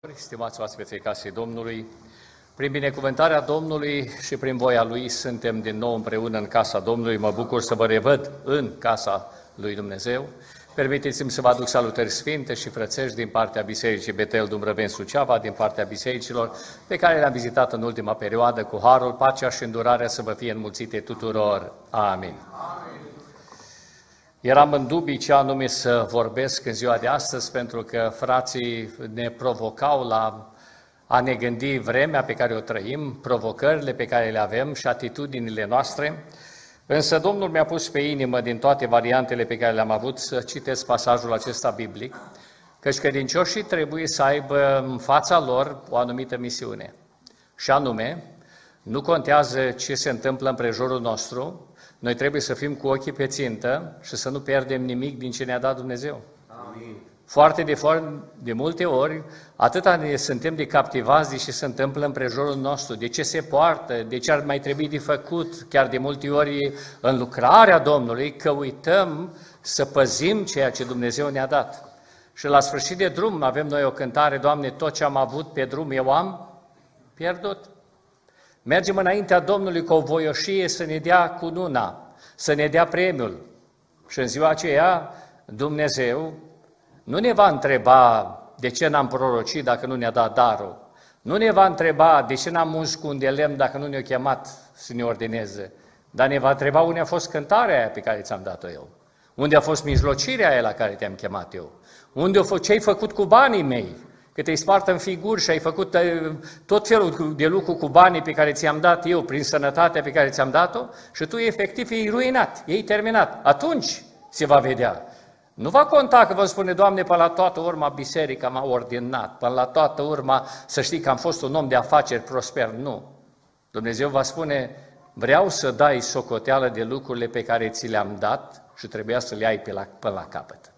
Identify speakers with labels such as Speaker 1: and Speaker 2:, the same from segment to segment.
Speaker 1: Stimați oaspeții casei Domnului, prin binecuvântarea Domnului și prin voia Lui suntem din nou împreună în casa Domnului. Mă bucur să vă revăd în casa lui Dumnezeu. Permiteți-mi să vă aduc salutări sfinte și frățești din partea Bisericii Betel Dumbrăveni Suceava, din partea bisericilor pe care le-am vizitat în ultima perioadă, cu harul, pacea și îndurarea să vă fie înmulțite tuturor. Amin. Eram în dubii ce anume să vorbesc în ziua de astăzi, pentru că frații ne provocau la a ne gândi vremea pe care o trăim, provocările pe care le avem și atitudinile noastre. Însă Domnul mi-a pus pe inimă, din toate variantele pe care le-am avut, să citesc pasajul acesta biblic, căci credincioșii trebuie să aibă în fața lor o anumită misiune. Și anume, nu contează ce se întâmplă împrejurul nostru, noi trebuie să fim cu ochii pe țintă și să nu pierdem nimic din ce ne-a dat Dumnezeu. Amin. Foarte de multe ori, atâta ne suntem de captivați de ce se întâmplă împrejurul nostru, de ce se poartă, de ce ar mai trebui de făcut, chiar de multe ori în lucrarea Domnului, că uităm să păzim ceea ce Dumnezeu ne-a dat. Și la sfârșit de drum avem noi o cântare: Doamne, tot ce am avut pe drum eu am pierdut. Mergem înaintea Domnului cu o voioșie să ne dea cununa, să ne dea premiul. Și în ziua aceea Dumnezeu nu ne va întreba de ce n-am prorocit dacă nu ne-a dat darul. Nu ne va întreba de ce n-am uns cu un de lemn dacă nu ne-a chemat să ne ordineze. Dar ne va întreba unde a fost cântarea aia pe care ți-am dat-o eu. Unde a fost mijlocirea aia la care te-am chemat eu. Ce ai făcut cu banii mei. Că te-ai spart în figuri și ai făcut tot felul de lucru cu banii pe care ți-am dat eu, prin sănătatea pe care ți-am dat-o, și tu efectiv e ruinat, e terminat. Atunci se va vedea. Nu va conta că vă spune: Doamne, până la toată urma biserica m-a ordinat, până la toată urma să știi că am fost un om de afaceri prosper. Nu. Dumnezeu va spune: vreau să dai socoteală de lucrurile pe care ți le-am dat și trebuia să le ai până la capăt.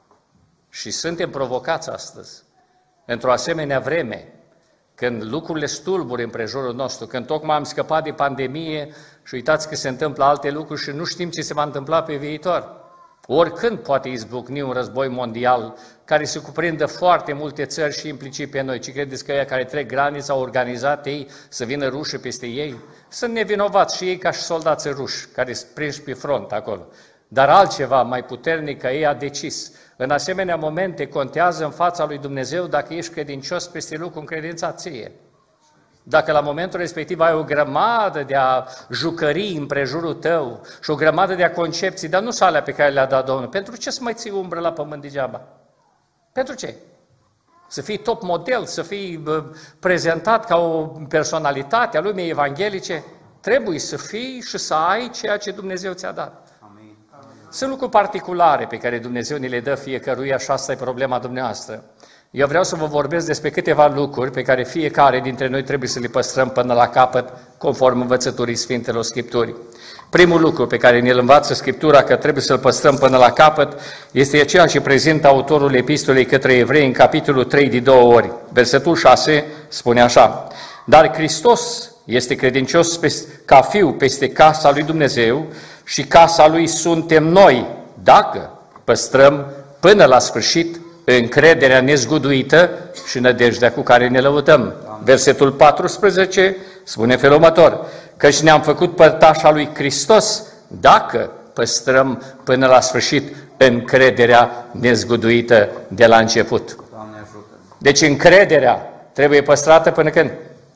Speaker 1: Și suntem provocați astăzi, într-o asemenea vreme, când lucrurile stulburi împrejurul nostru, când tocmai am scăpat de pandemie și uitați că se întâmplă alte lucruri și nu știm ce se va întâmpla pe viitor. Oricând poate izbucni un război mondial care se cuprindă foarte multe țări și implicit pe noi. Ce credeți că ăia care trec granița au organizat ei să vină rușii peste ei? Sunt nevinovați și ei ca și soldații ruși care sunt prinși pe front acolo. Dar altceva mai puternic ca ei a decis. În asemenea momente contează în fața lui Dumnezeu dacă ești credincios peste lucru în credința ție. Dacă la momentul respectiv ai o grămadă de jucării împrejurul tău și o grămadă de concepții, dar nu sunt alea pe care le-a dat Domnul, pentru ce să mai ții umbră la pământ degeaba? Pentru ce? Să fii top model, să fii prezentat ca o personalitate a lumii evanghelice? Trebuie să fii și să ai ceea ce Dumnezeu ți-a dat. Sunt lucruri particulare pe care Dumnezeu ne le dă fiecăruia și asta e problema dumneavoastră. Eu vreau să vă vorbesc despre câteva lucruri pe care fiecare dintre noi trebuie să le păstrăm până la capăt, conform învățăturii Sfintelor Scripturii. Primul lucru pe care ne-l învață Scriptura că trebuie să-l păstrăm până la capăt este ceea ce prezintă autorul epistolei către evrei în capitolul 3 de 2 ori. Versetul 6 spune așa: Dar Hristos este credincios ca fiu peste casa lui Dumnezeu și casa lui suntem noi, dacă păstrăm până la sfârșit încrederea nezguduită și nădejdea cu care ne lăudăm. Versetul 14 spune felul următor: Căci ne-am făcut părtașa lui Hristos dacă păstrăm până la sfârșit încrederea nezguduită de la început. Deci încrederea trebuie păstrată până când?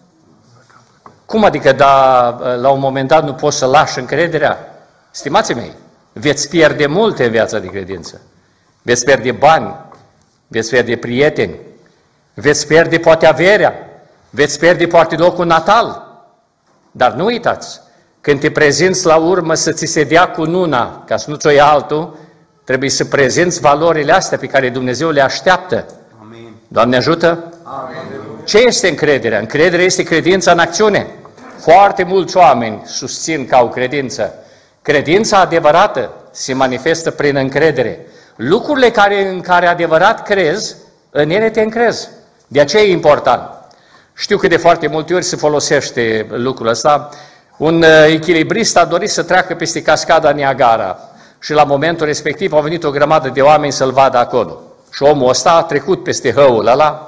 Speaker 1: Cum adică, la un moment dat nu poți să lași încrederea? Stimații mei, veți pierde multe în viața de credință. Veți pierde bani, veți pierde prieteni, veți pierde poate averea, veți pierde poate locul natal. Dar nu uitați, când te prezinți la urmă să ți se dea cununa, ca să nu-ți o ia altul, trebuie să prezinți valorile astea pe care Dumnezeu le așteaptă. Amin. Doamne ajută! Amin. Ce este încrederea? Încrederea este credința în acțiune. Foarte mulți oameni susțin că au credință. Credința adevărată se manifestă prin încredere. Lucrurile în care adevărat crezi, în ele te încrezi. De aceea e important. Știu că de foarte multe ori se folosește lucrul ăsta. Un echilibrist a dorit să treacă peste cascada Niagara și la momentul respectiv au venit o grămadă de oameni să-l vadă acolo. Și omul ăsta a trecut peste hăul ăla,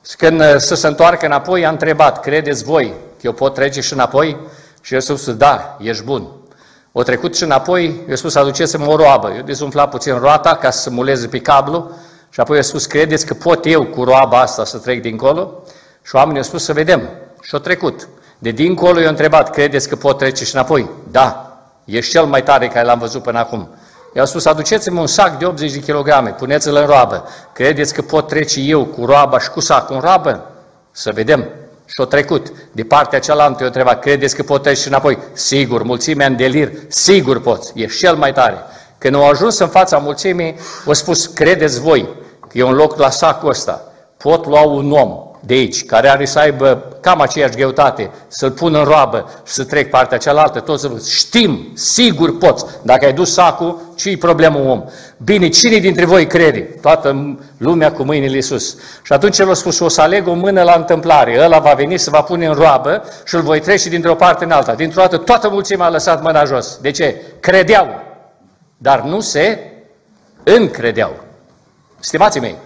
Speaker 1: Când se întoarcă înapoi, a întrebat, credeți voi că eu pot trece și înapoi? Și el a spus, da, ești bun. O trecut și înapoi, i-a spus, aduceți-mă o roabă. Eu dezumfla puțin roata ca să se muleze pe cablu și apoi i-a spus, credeți că pot eu cu roaba asta să trec dincolo? Și oamenii au spus, să vedem. Și-a trecut. De dincolo i-a întrebat, credeți că pot trece și înapoi? Da, ești cel mai tare care l-am văzut până acum. I-au spus, aduceți-mi un sac de 80 de kilograme, puneți-l în roabă. Credeți că pot trece eu cu roaba și cu sacul în roabă? Să vedem. Și-o trecut. De partea cealaltă i-a întrebat, credeți că pot trece și înapoi? Sigur, mulțimea în delir, sigur poți, ești cel mai tare. Când au ajuns în fața mulțimii, au spus, credeți voi că e un loc la sacul ăsta, pot lua un om de aici, care are să aibă cam aceeași greutate, să-l pun în roabă și să trec partea cealaltă, toți să văd. Știm, sigur poți. Dacă ai dus sacul, ce-i problemă om? Bine, cine dintre voi crede? Toată lumea cu mâinile sus. Și atunci el a spus, o să aleg o mână la întâmplare, ăla va veni să va pune în roabă și îl voi trece dintr-o parte în alta. Dintr-o dată toată mulțimea a lăsat mâna jos. De ce? Credeau, dar nu se încredeau. Stimații mei,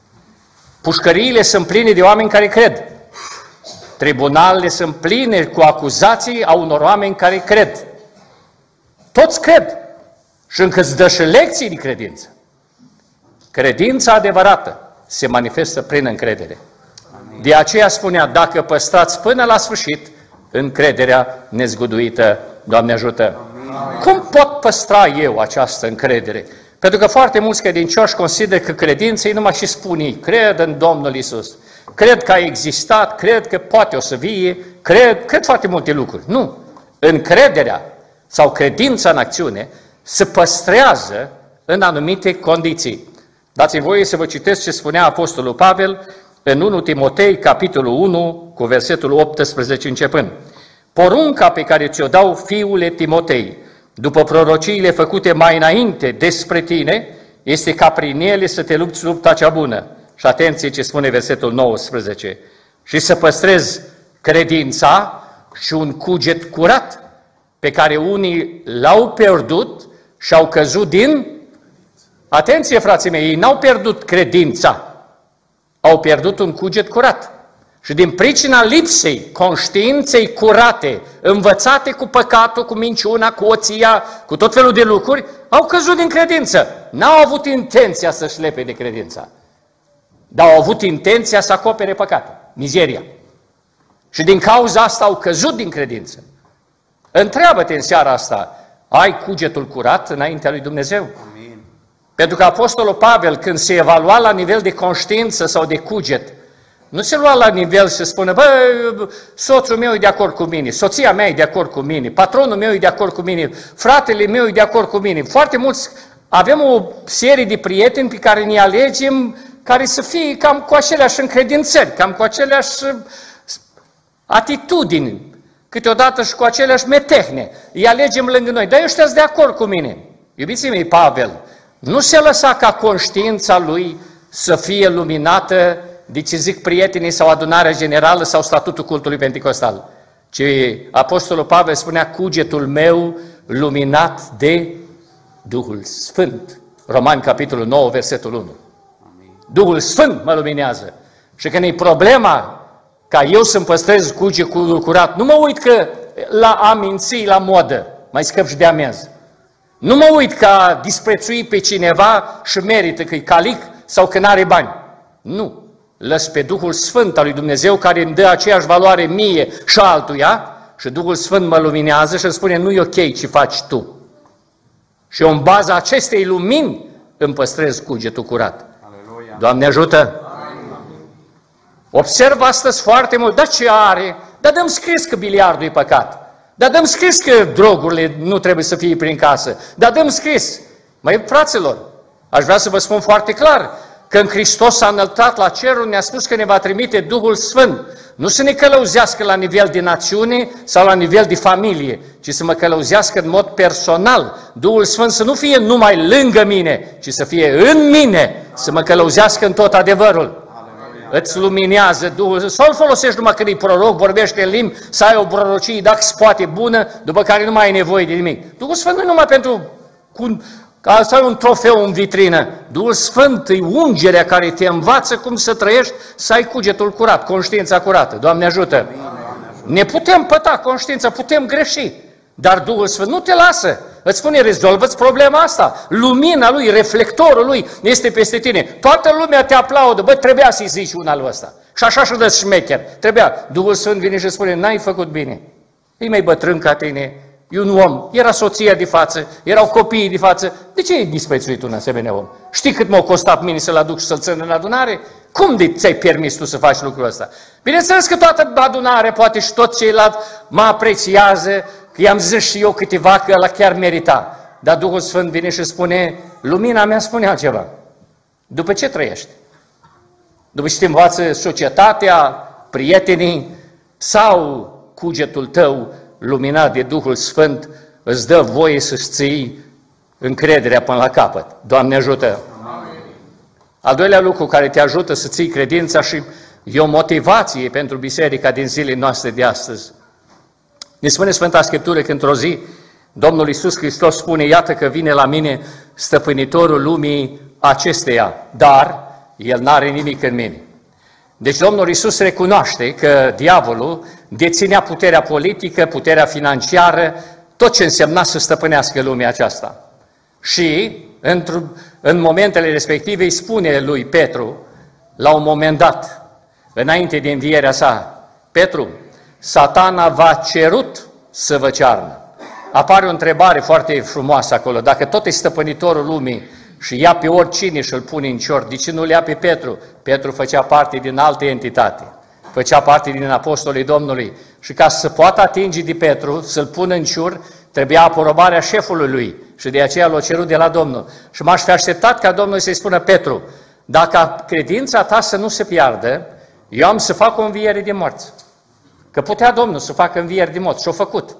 Speaker 1: pușcăriile sunt pline de oameni care cred. Tribunalele sunt pline cu acuzații a unor oameni care cred. Toți cred. Și încă îți dă și lecții de credință. Credința adevărată se manifestă prin încredere. Amin. De aceea spunea, dacă păstrați până la sfârșit încrederea nezguduită, Doamne ajută! Amin. Cum pot păstra eu această încredere? Pentru că foarte mulți credincioși consideră că credința e numai și spun ei, cred în Domnul Iisus, cred că a existat, cred că poate o să vie, cred foarte multe lucruri. Nu! Încrederea sau credința în acțiune se păstrează în anumite condiții. Dați-mi voie să vă citesc ce spunea Apostolul Pavel în 1 Timotei, capitolul 1, cu versetul 18 începând. Porunca pe care ți-o dau, fiule Timotei, după prorociile făcute mai înainte despre tine, este ca prin ele să te lupți lupta cea bună. Și atenție ce spune versetul 19. Și să păstrezi credința și un cuget curat, pe care unii l-au pierdut și au căzut din... Atenție, frații mei, ei n-au pierdut credința, au pierdut un cuget curat. Și din pricina lipsei conștiinței curate, învățate cu păcatul, cu minciuna, cu oția, cu tot felul de lucruri, au căzut din credință. N-au avut intenția să-și lepe de credința, dar au avut intenția să acopere păcatul, mizeria. Și din cauza asta au căzut din credință. Întreabă-te în seara asta, ai cugetul curat înaintea lui Dumnezeu? Amin. Pentru că Apostolul Pavel, când se evalua la nivel de conștiință sau de cuget, nu se lua la nivel să spună, bă, soțul meu e de acord cu mine, soția mea e de acord cu mine, patronul meu e de acord cu mine, fratele meu e de acord cu mine. Foarte mulți, avem o serie de prieteni pe care ne alegem, care să fie cam cu aceleași încredințări, cam cu aceleași atitudini, câteodată și cu aceleași metehne. Îi alegem lângă noi, dar ăștia sunt de acord cu mine. Iubiții mei, Pavel nu se lăsa ca conștiința lui să fie luminată de ce zic prietenii sau adunarea generală sau statutul cultului pentecostal. Ci Apostolul Pavel spunea, cugetul meu luminat de Duhul Sfânt. Romani, capitolul 9, versetul 1. Amin. Duhul Sfânt mă luminează. Și când e problema ca eu să-mi păstrez cugetul curat, nu mă uit că la a minți la modă, mai scăp și de amenzi. Nu mă uit că a disprețui pe cineva și merită că e calic sau că n-are bani. Nu. Lăs pe Duhul Sfânt al lui Dumnezeu care îmi dă aceeași valoare mie și altuia și Duhul Sfânt mă luminează și îmi spune, nu e ok ce faci tu. Și eu în baza acestei lumini îmi păstrez cugetul curat. Aleluia. Doamne ajută! Amin. Observ astăzi foarte mult, dar ce are? Dar dăm scris că biliardul e păcat. Dar dăm scris că drogurile nu trebuie să fie prin casă. Dar dăm scris. Măi, fraților, aș vrea să vă spun foarte clar, când Hristos s-a înălțat la cerul, ne-a spus că ne va trimite Duhul Sfânt. Nu să ne călăuzească la nivel de națiune sau la nivel de familie, ci să mă călăuzească în mod personal. Duhul Sfânt să nu fie numai lângă mine, ci să fie în mine, să mă călăuzească în tot adevărul. Îți luminează Duhul, să-l folosești numai când e proroc, vorbește în limbi, să ai o prorocie, dacă se poate, bună, după care nu mai ai nevoie de nimic. Duhul Sfânt nu e numai pentru Ca să ai un trofeu în vitrină. Duhul Sfânt e ungerea care te învață cum să trăiești, să ai cugetul curat, conștiința curată. Doamne ajută! Ne putem păta conștiința, putem greși, dar Duhul Sfânt nu te lasă. Îți spune, rezolvă-ți problema asta. Lumina Lui, reflectorul Lui este peste tine. Toată lumea te aplaudă. Bă, trebuia să-i zici una lui ăsta. Și așa și dă șmecher. Trebuia. Duhul Sfânt vine și spune, n-ai făcut bine. E mai bătrân ca tine, e un om, era soția de față, erau copiii de față. De ce ai disprețuit un asemenea om? Știi cât m-a costat mine să-l aduc și să-l țin în adunare? Cum de ți-ai permis tu să faci lucrul ăsta? Bineînțeles că toată adunarea, poate și tot ceilalți mă apreciază, că i-am zis și eu câteva că ăla chiar merita. Dar Duhul Sfânt vine și spune, lumina mea spune altceva. După ce trăiești? După ce te învață societatea, prietenii sau cugetul tău, luminat de Duhul Sfânt, îți dă voie să-ți ții încrederea până la capăt. Doamne ajută! Amin. Al doilea lucru care te ajută să ții credința și e o motivație pentru biserica din zilele noastre de astăzi. Ne spune Sfânta Scriptură că într-o zi Domnul Iisus Hristos spune, iată că vine la mine stăpânitorul lumii acesteia, dar El n-are nimic în mine. Deci Domnul Iisus recunoaște că diavolul deținea puterea politică, puterea financiară, tot ce însemna să stăpânească lumea aceasta. Și în momentele respective îi spune lui Petru, la un moment dat, înainte de învierea sa, Petru, Satana v-a cerut să vă cearnă. Apare o întrebare foarte frumoasă acolo, dacă tot e stăpânitorul lumii și ia pe oricine și îl pune în cior, de ce nu le ia pe Petru? Petru făcea parte din altă entitate, făcea parte din apostolii Domnului și ca să poată atinge de Petru, să-l pună în ciur, trebuia aprobarea șefului lui și de aceea l-a cerut de la Domnul. Și m-aș fi așteptat ca Domnul să-i spună, Petru, dacă credința ta să nu se piardă, eu am să fac o înviere de morți. Că putea Domnul să facă învieri de morți și o făcut.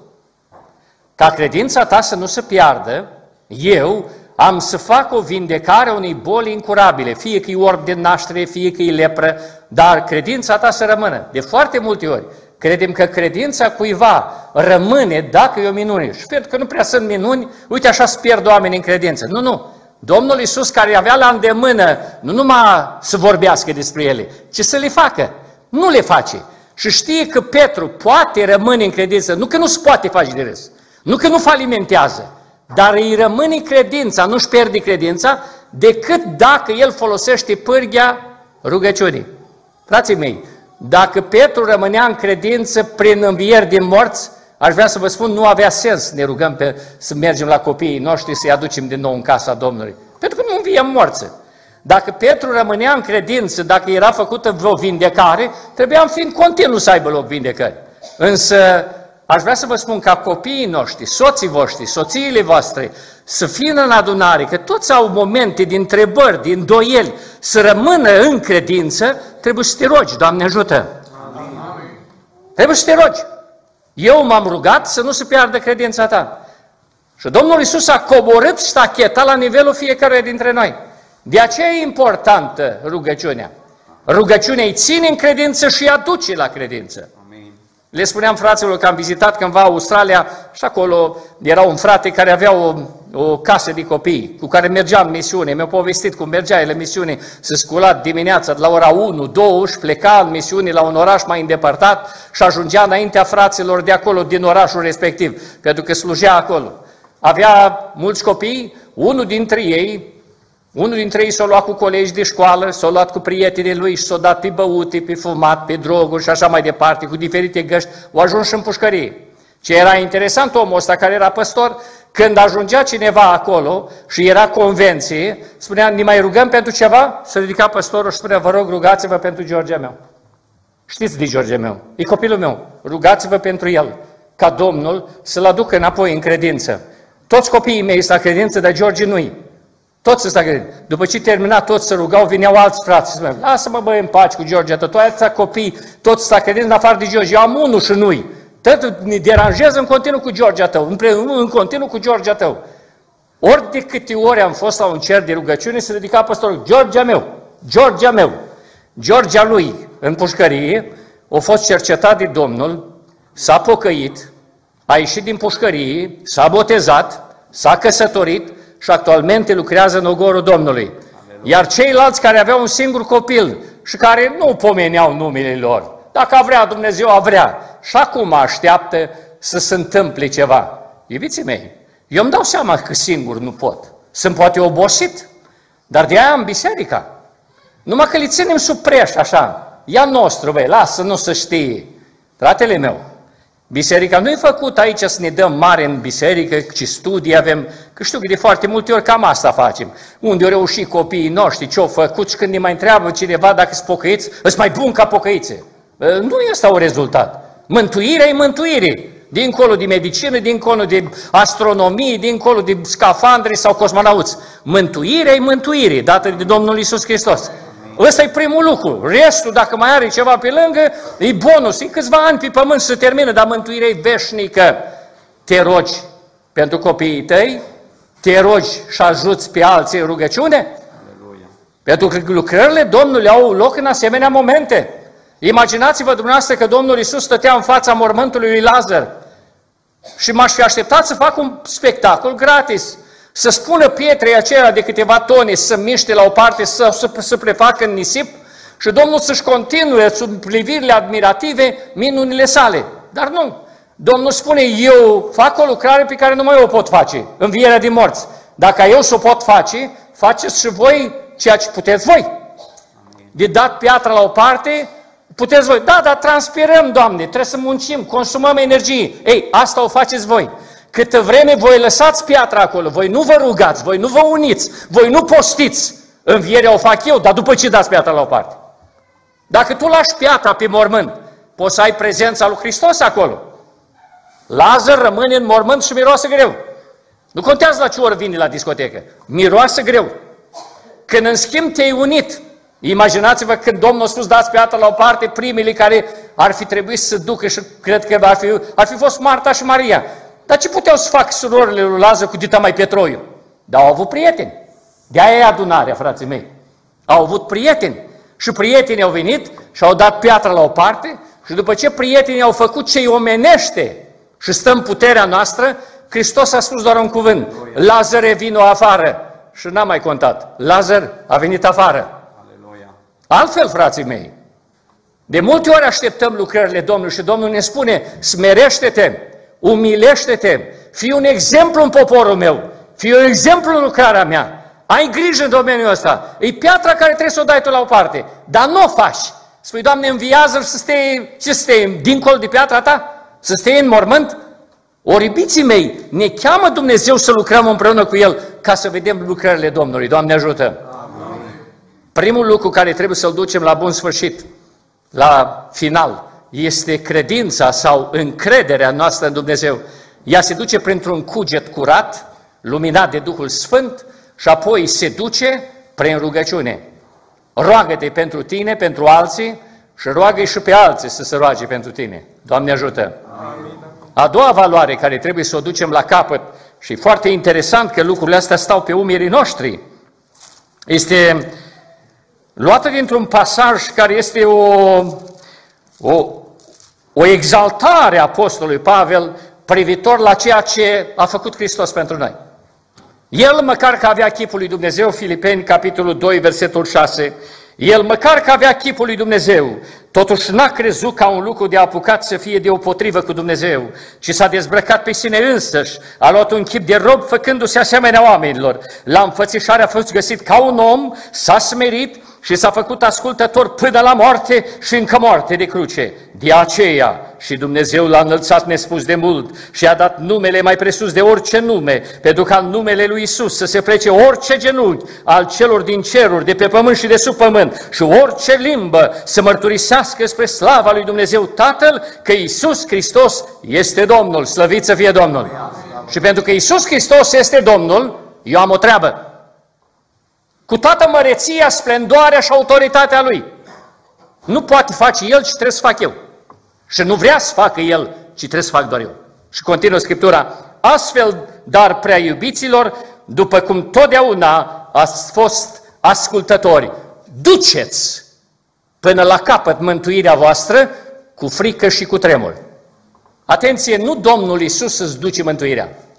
Speaker 1: Ca credința ta să nu se piardă, eu am să fac o vindecare a unei boli incurabile, fie că e orb de naștere, fie că e lepră, dar credința ta să rămână. De foarte multe ori credem că credința cuiva rămâne dacă e o minune. Și pentru că nu prea sunt minuni, uite așa se pierd oamenii în credință. Nu. Domnul Iisus, care avea la îndemână nu numai să vorbească despre ele, ci să le facă. Nu le face. Și știe că Petru poate rămâne în credință, nu că nu se poate face de râs, nu că nu falimentează, dar îi rămâne credința, nu-și pierde credința, decât dacă el folosește pârghia rugăciunii. Frații mei, dacă Petru rămânea în credință prin învieri din morți, aș vrea să vă spun, nu avea sens să ne rugăm să mergem la copiii noștri să-i aducem din nou în casa Domnului. Pentru că nu înviem morți. Dacă Petru rămânea în credință, dacă era făcută vreo vindecare, trebuia în fiind continuu să aibă loc vindecări. Însă aș vrea să vă spun ca copiii noștri, soții voștri, soțiile voastre, să fie în adunare, că toți au momente de întrebări, de îndoieli, să rămână în credință, trebuie să te rogi, Doamne ajută! Amin. Trebuie să te rogi. Eu m-am rugat să nu se piardă credința ta. Și Domnul Iisus a coborât ștacheta la nivelul fiecăruia dintre noi. De aceea e importantă rugăciunea. Rugăciunea îi ține în credință și îi aduce la credință. Amin. Le spuneam fraților că am vizitat cândva Australia și acolo era un frate care avea o casă de copii cu care mergeam în misiune. Mi-a povestit cum mergea el în misiune, se scula dimineața de la ora 1, 2 și pleca în misiune la un oraș mai îndepărtat și ajungea înaintea fraților de acolo, din orașul respectiv, pentru că slujea acolo. Avea mulți copii, unul dintre ei s-a luat cu colegi de școală, s-a luat cu prietenii lui și s-a dat pe băute, pe fumat, pe droguri și așa mai departe, cu diferite găști, au ajuns și în pușcărie. Ce era interesant omul ăsta care era păstor, când ajungea cineva acolo și era convenție, spunea, ne mai rugăm pentru ceva? Se ridica păstorul și spunea, vă rog, rugați-vă pentru George meu. Știți de George meu, e copilul meu, rugați-vă pentru el, ca Domnul să-l aducă înapoi în credință. Toți copiii mei sunt la credință, dar George nu-i. Toți ăsta credință. După ce termina, toți se rugau, vineau alți frați. Spuneau, lasă-mă băi în pace cu George, tu ai copii, toți ăsta credință în afară de George. Eu am unul și nu-i. Tot ne deranjează în continuu cu George tău, în continuu cu George tău. Ori de câte ori am fost la un cer de rugăciune, se ridica păstorul, George meu, George meu. Georgia lui în pușcărie a fost cercetat de Domnul, s-a pocăit, a ieșit din pușcărie, s-a botezat, s-a căsătorit și actualmente lucrează în ogorul Domnului. Iar ceilalți care aveau un singur copil și care nu pomeneau numele lor, dacă a vrea Dumnezeu, a vrea, și acum așteaptă să se întâmple ceva. Iubiții mei, eu îmi dau seama că singur nu pot. Sunt poate obosit, dar de-aia am biserica. Numai că le ținem sub preș, așa. Ia nostru, băi, lasă, nu să știe. Fratele meu, biserica nu e făcută aici să ne dăm mare în biserică, ci studii avem, că știu că de foarte multe ori cam asta facem. Unde au reușit copiii noștri, ce-au făcut și când ne mai întreabă cineva dacă sunt pocăiți, sunt mai bun ca pocăițe. Nu e ăsta un rezultat. Mântuirea e mântuire. Dincolo de medicină, dincolo de astronomie, dincolo de scafandre sau cosmonauți. Mântuirea e mântuire, dată de Domnul Iisus Hristos. Ăsta e primul lucru. Restul, dacă mai are ceva pe lângă, e bonus. E câțiva ani pe pământ să termină, dar mântuirea e veșnică. Te rogi pentru copiii tăi, te rogi și ajuți pe alții în rugăciune, Aleluia. Pentru că lucrările Domnului au loc în asemenea momente. Imaginați-vă dumneavoastră că Domnul Iisus stătea în fața mormântului lui Lazar și m-aș fi așteptat să fac un spectacol gratis, să spună pietrei acelea de câteva tone să miște la o parte, să prefacă în nisip și Domnul să-și continue sub privirile admirative minunile sale. Dar nu. Domnul spune, eu fac o lucrare pe care numai eu o pot face, învierea din morți. Dacă eu să o pot face, faceți și voi ceea ce puteți voi. De dat piatra la o parte, puteți voi. Da, dar transpirăm, Doamne, trebuie să muncim, consumăm energie. Ei, asta o faceți voi. Câtă vreme voi lăsați piatra acolo, voi nu vă rugați, voi nu vă uniți, voi nu postiți, învierea o fac eu, dar după ce dați piatra la o parte? Dacă tu lași piatra pe mormânt, poți să ai prezența lui Hristos acolo. Lazar rămâne în mormânt și miroase greu. Nu contează la ce oră vine la discotecă, miroase greu. Când în schimb te-ai unit, imaginați-vă când Domnul a spus dați piatra la o parte, primele care ar fi trebuit să ducă și cred că ar fi fost Marta și Maria. Dar ce puteau să facă surorile lui Lazar cu dita mai Petroiu? Dar au avut prieteni. De-aia e adunarea, frații mei. Au avut prieteni. Și prietenii au venit și au dat piatra la o parte și după ce prietenii au făcut ce-i omenește și stă în puterea noastră, Hristos a spus doar un cuvânt. Lazare, vino afară. Și n-am mai contat. Lazar a venit afară. Aleluia. Altfel, frații mei, de multe ori așteptăm lucrările Domnului și Domnul ne spune, smerește-te, umilește-te, fii un exemplu în poporul meu, fii un exemplu în lucrarea mea, ai grijă în domeniul ăsta, e piatra care trebuie să o dai tu la o parte, dar nu o faci. Spui, Doamne, înviază-l să stai dincolo de piatra ta, să stai în mormânt. Ori, iubiții mei, ne cheamă Dumnezeu să lucrăm împreună cu El ca să vedem lucrările Domnului. Doamne ajută! Amin. Primul lucru care trebuie să-l ducem la bun sfârșit, la final, este credința sau încrederea noastră în Dumnezeu. Ea se duce printr-un cuget curat, luminat de Duhul Sfânt și apoi se duce prin rugăciune. Roagă-te pentru tine, pentru alții și roagă-i și pe alții să se roage pentru tine. Doamne ajută! Amin. A doua valoare care trebuie să o ducem la capăt și foarte interesant că lucrurile astea stau pe umerii noștri, este luată dintr-un pasaj care este o exaltare a apostolului Pavel privitor la ceea ce a făcut Hristos pentru noi. El, măcar că avea chipul lui Dumnezeu, Filipeni, capitolul 2, versetul 6, el, măcar că avea chipul lui Dumnezeu, totuși n-a crezut ca un lucru de apucat să fie deopotrivă cu Dumnezeu, ci s-a dezbrăcat pe sine însăși, a luat un chip de rob făcându-se asemenea oamenilor. La înfățișare a fost găsit ca un om, s-a smerit și s-a făcut ascultător până la moarte și încă moarte de cruce. De aceea și Dumnezeu l-a înălțat nespus de mult și a dat numele mai presus de orice nume, pentru ca în numele lui Iisus să se plece orice genunchi al celor din ceruri, de pe pământ și de sub pământ, și orice limbă să mărturisească spre slava lui Dumnezeu Tatăl că Iisus Hristos este Domnul. Slăvit să fie Domnul! Și pentru că Iisus Hristos este Domnul, eu am o treabă. Cu toată măreția, splendoarea și autoritatea Lui. Nu poate face El, ci trebuie să fac eu. Și nu vrea să facă El, ci trebuie să fac doar eu. Și continuă Scriptura, astfel, dar prea iubiților, după cum totdeauna ați fost ascultători, duceți până la capăt mântuirea voastră cu frică și cu tremur. Atenție, nu Domnul Iisus îți duce mântuirea.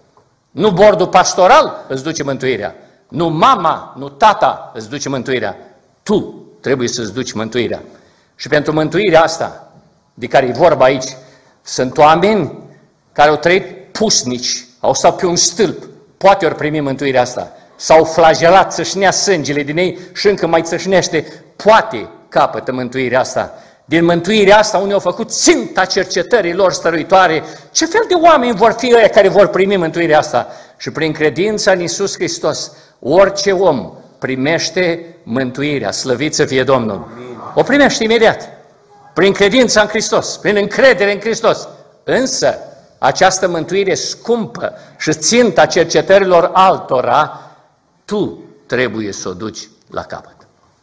Speaker 1: Nu bordul pastoral îți duce mântuirea. Nu mama, nu tata îți duce mântuirea. Tu trebuie să-ți duci mântuirea. Și pentru mântuirea asta, de care e vorba aici, sunt oameni care au trăit pusnici, au stat pe un stâlp, poate ori primi mântuirea asta. S-au flagelat, țâșnea sângele din ei și încă mai țâșnește, poate capătă mântuirea asta. Din mântuirea asta, unii au făcut ținta cercetării lor stăruitoare. Ce fel de oameni vor fi ăia care vor primi mântuirea asta? Și prin credința în Iisus Hristos, orice om primește mântuirea, slăvit să fie Domnul. O primește imediat, prin credința în Hristos, prin încredere în Hristos. Însă, această mântuire scumpă și ținta cercetărilor altora, tu trebuie să o duci la capăt.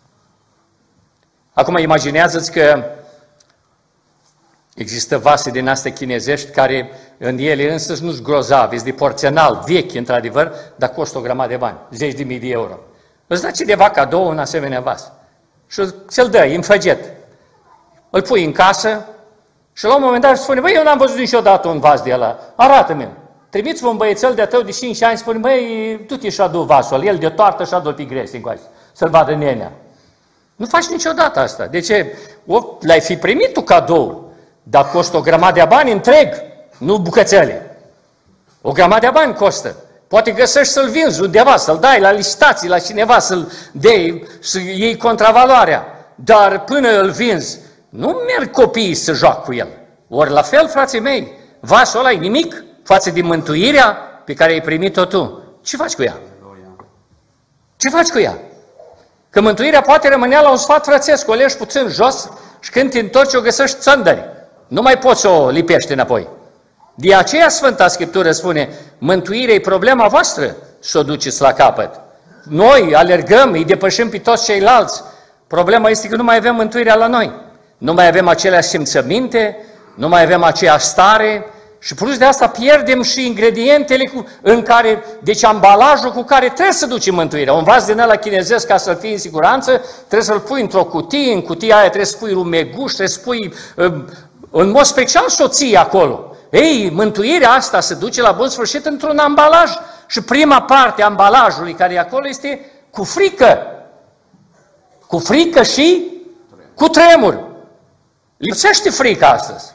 Speaker 1: Acum imaginează-ți că există vase din astea chinezești care în ele însăși nu-s grozave, sunt de porțenal, vechi într-adevăr, dar costă o grămadă de bani, 10.000 de euro. Îți dă cineva cadou un asemenea vas și ți-l dă, înfăget. Îl pui în casă și la un moment dat spune, băi, eu n-am văzut niciodată un vas de ăla, arată-mi-l. Trimiți-vă un băiețel de-a tău de 5 ani, spune, băi, du-te și adu vasul, el de toartă și adu-l pe gres încoace, să-l vadă nenea. Nu faci niciodată asta. De ce? L-ai fi primit tu cadou, dar costă o grămadă de bani întreg, nu bucățele. O grămadă de bani costă. Poate găsești să-l vinzi undeva, să-l dai la licitații, la cineva, să-l dai, să iei contravaloarea. Dar până îl vinzi, nu merg copiii să joacă cu el. Ori la fel, frații mei, vasul ăla e nimic față de mântuirea pe care ai primit-o tu. Ce faci cu ea? Ce faci cu ea? Că mântuirea poate rămânea la un sfat frățesc, o legi puțin jos și când te întorci o găsești țândări. Nu mai poți să o lipești înapoi. De aceea Sfânta Scriptură spune, mântuirea e problema voastră să o duceți la capăt. Noi alergăm, îi depășim pe toți ceilalți. Problema este că nu mai avem mântuirea la noi. Nu mai avem aceleași simțăminte, nu mai avem aceeași stare și plus de asta pierdem și ingredientele în care, deci ambalajul cu care trebuie să duci mântuirea. Un vas din ăla chinezesc, ca să-l fii în siguranță, trebuie să-l pui într-o cutie, în cutia aia trebuie să pui rumeguș, trebuie să pui în mod special soția acolo. Ei, mântuirea asta se duce la bun sfârșit într-un ambalaj și prima parte a ambalajului care e acolo este cu frică. Cu frică și cu tremur. Lipsește frica astăzi.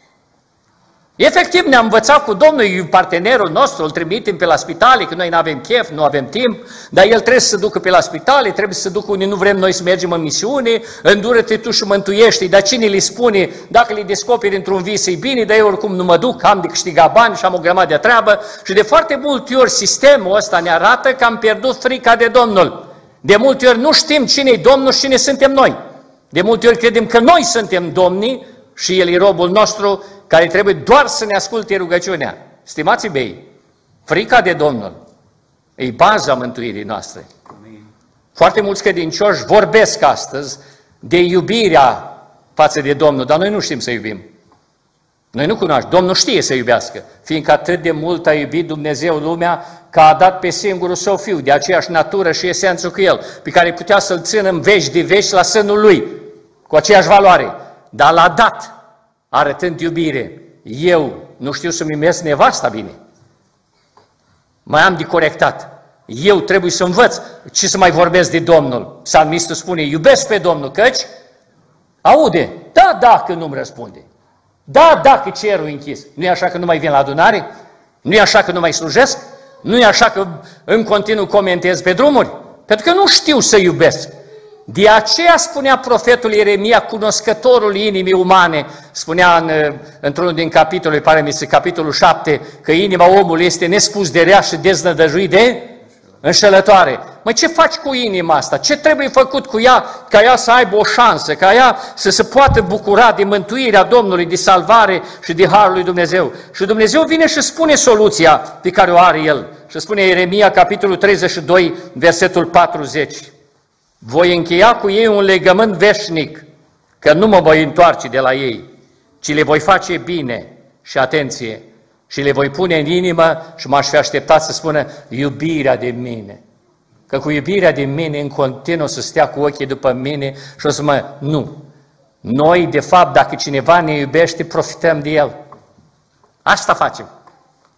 Speaker 1: Efectiv, ne-am învățat cu Domnul, partenerul nostru, îl trimitem pe la spitale, că noi nu avem chef, nu avem timp, dar el trebuie să se ducă pe la spitale, trebuie să se ducă unde nu vrem noi să mergem în misiune, îndură-te tu și mântuiește-i, dar cine le spune, dacă le descoperi într-un vis, e bine, dar eu oricum nu mă duc, am de câștigat bani și am o grămadă de treabă și de foarte multe ori sistemul ăsta ne arată că am pierdut frica de Domnul. De multe ori nu știm cine e Domnul și cine suntem noi. De multe ori credem că noi suntem domnii și El e robul nostru care trebuie doar să ne asculte rugăciunea. Stimații mei, frica de Domnul e baza mântuirii noastre. Foarte mulți credincioși vorbesc astăzi de iubirea față de Domnul, dar noi nu știm să iubim. Noi nu cunoaștem. Domnul știe să iubească, fiindcă atât de mult a iubit Dumnezeu lumea că a dat pe singurul Său Fiu, de aceeași natură și esență cu El, pe care putea să-L țină în veci de veci la sânul Lui, cu aceeași valoare, dar L-a dat, arătând iubire. Eu nu știu să-mi iubesc nevasta bine. Mai am de corectat. Eu trebuie să învăț ce să mai vorbesc de Domnul. Psalmistul spune, iubesc pe Domnul, căci aude. Da, dacă nu-mi răspunde. Da, dacă cerul e închis. Nu e așa că nu mai vin la adunare? Nu e așa că nu mai slujesc? Nu e așa că în continuu comentez pe drumuri? Pentru că nu știu să iubesc. De aceea spunea profetul Ieremia, cunoscătorul inimii umane, spunea într-unul din capitolele, pare mi se capitolul 7, că inima omului este nespus de rea și deznădăjuit de înșelătoare. Măi, ce faci cu inima asta? Ce trebuie făcut cu ea ca ea să aibă o șansă, ca ea să se poată bucura de mântuirea Domnului, de salvare și de harul lui Dumnezeu? Și Dumnezeu vine și spune soluția pe care o are El. Și spune Ieremia, capitolul 32, versetul 40. Voi încheia cu ei un legământ veșnic, că nu mă voi întoarce de la ei, ci le voi face bine și atenție și le voi pune în inimă și m-aș fi așteptat să spună iubirea de mine. Că cu iubirea de mine în continuu să stea cu ochii după mine și o să nu. Noi, de fapt, dacă cineva ne iubește, profităm de el. Asta facem.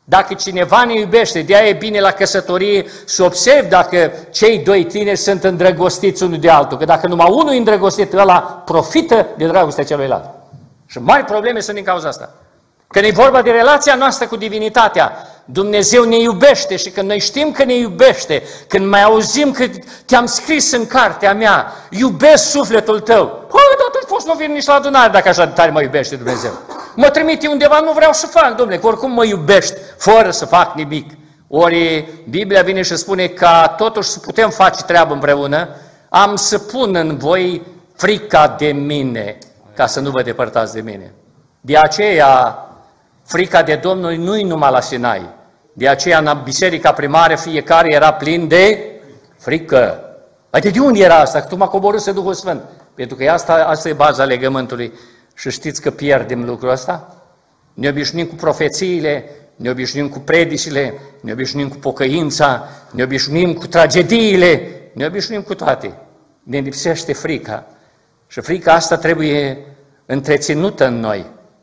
Speaker 1: Dacă cineva ne iubește, de-aia e bine la căsătorie să observi dacă cei doi tineri sunt îndrăgostiți unul de altul. Că dacă numai unul e îndrăgostit, ăla profită de dragostea celuilalt. Și mari probleme sunt din cauza asta. Când e vorba de relația noastră cu divinitatea, Dumnezeu ne iubește și când noi știm că ne iubește, când mai auzim că te-am scris în cartea mea, iubesc sufletul tău. Păi, dar atunci poți nu vin nici la adunare dacă așa de tare mă iubește Dumnezeu. Mă trimite undeva, nu vreau să fac, domnule, că oricum mă iubești, fără să fac nimic. Ori Biblia vine și spune ca totuși să putem face treabă împreună, am să pun în voi frica de mine, ca să nu vă depărtați de mine. De aceea, frica de Domnul nu-i numai la Sinai. De aceea, în biserica primară, fiecare era plin de frică. Adică de unde era asta? Că tu m-a coborât Duhul Sfânt. Pentru că asta e baza legământului. Și știți că pierdem lucrul ăsta? Ne obișnuim cu profețiile, ne obișnuim cu predicile, ne obișnuim cu pocăința, ne obișnuim cu tragediile, ne obișnuim cu toate. Ne lipsește frica. Și frica asta trebuie întreținută în noi.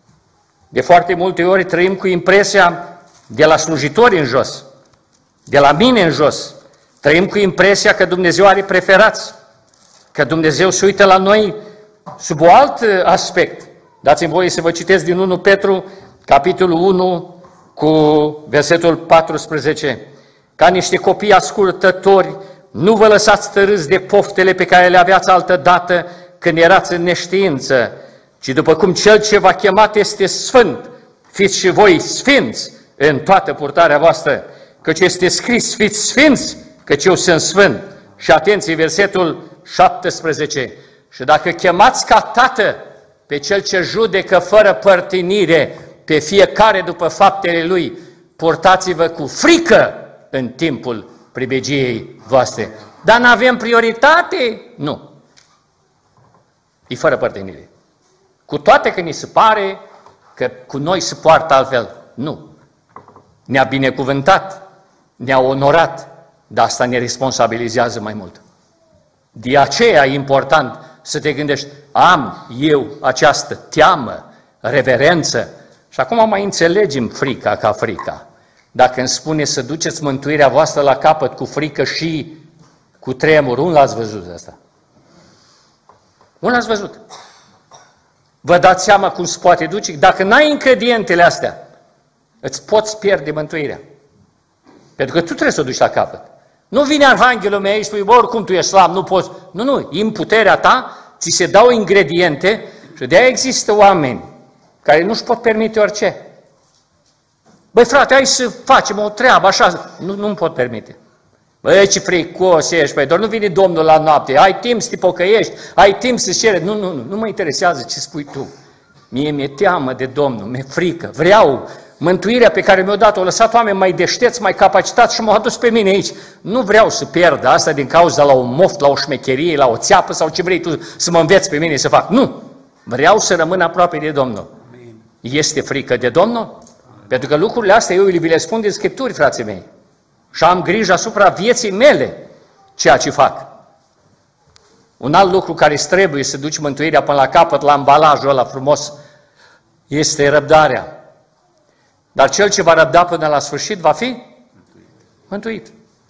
Speaker 1: De foarte multe ori trăim cu impresia de la slujitori în jos, de la mine în jos. Trăim cu impresia că Dumnezeu are preferați, că Dumnezeu se uită la noi sub un alt aspect. Dați-mi voie să vă citesc din 1 Petru, capitolul 1, cu versetul 14. Ca niște copii ascultători, nu vă lăsați tărâți de poftele pe care le aveați altădată când erați în neștiință, ci după cum Cel ce v-a chemat este sfânt, fiți și voi sfinți în toată purtarea voastră, căci este scris, fiți sfinți, căci eu sunt sfânt. Și atenție, versetul 17. Și dacă chemați ca tată pe Cel ce judecă fără părtinire pe fiecare după faptele Lui, purtați-vă cu frică în timpul pribegiei voastre. Dar n-avem prioritate? Nu. E fără părtinire. Cu toate că ni se pare că cu noi se poartă altfel. Nu. Ne-a binecuvântat, ne-a onorat, dar asta ne responsabilizează mai mult. De aceea e important să te gândești, am eu această teamă, reverență. Și acum mai înțelegem frica ca frica. Dacă îmi spune să duceți mântuirea voastră la capăt cu frică și cu tremur, unde l-ați văzut asta? Unde l-ați văzut? Vă dați seama cum se poate duce? Dacă n-ai ingredientele astea, îți poți pierde mântuirea. Pentru că tu trebuie să o duci la capăt. Nu vine arhanghelul meu și spui, oricum tu ești slab, nu poți. Nu, în puterea ta ți se dau ingrediente și de-aia există oameni care nu-și pot permite orice. Băi frate, hai să facem o treabă așa. Nu-mi pot permite. Băi, ce fricos ești, băi, doar nu vine Domnul la noapte, ai timp să te pocăiești, ai timp să cere. Nu mă interesează ce spui tu. Mie mi-e teamă de Domnul, mi-e frică, vreau mântuirea pe care mi-o dat, o lăsat oameni mai deșteți, mai capacitați și m-au adus pe mine aici. Nu vreau să pierd asta din cauza la un moft, la o șmecherie, la o țeapă sau ce vrei tu să mă înveți pe mine să fac. Nu! Vreau să rămân aproape de Domnul. Este frică de Domnul? Pentru că lucrurile astea eu vi le spun din Scripturi, frații mei. Și am grijă asupra vieții mele, ceea ce fac. Un alt lucru care îți trebuie să duci mântuirea până la capăt, la ambalajul ăla frumos, este răbdarea. Dar cel ce va răbda până la sfârșit va fi mântuit.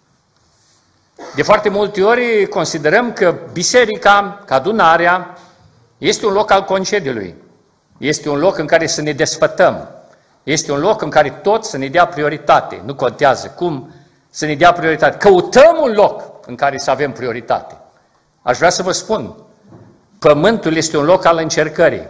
Speaker 1: De foarte multe ori considerăm că biserica, că adunarea, este un loc al concediului. Este un loc în care să ne desfătăm. Este un loc în care tot să ne dea prioritate. Nu contează cum să ne dea prioritate. Căutăm un loc în care să avem prioritate. Aș vrea să vă spun, pământul este un loc al încercării.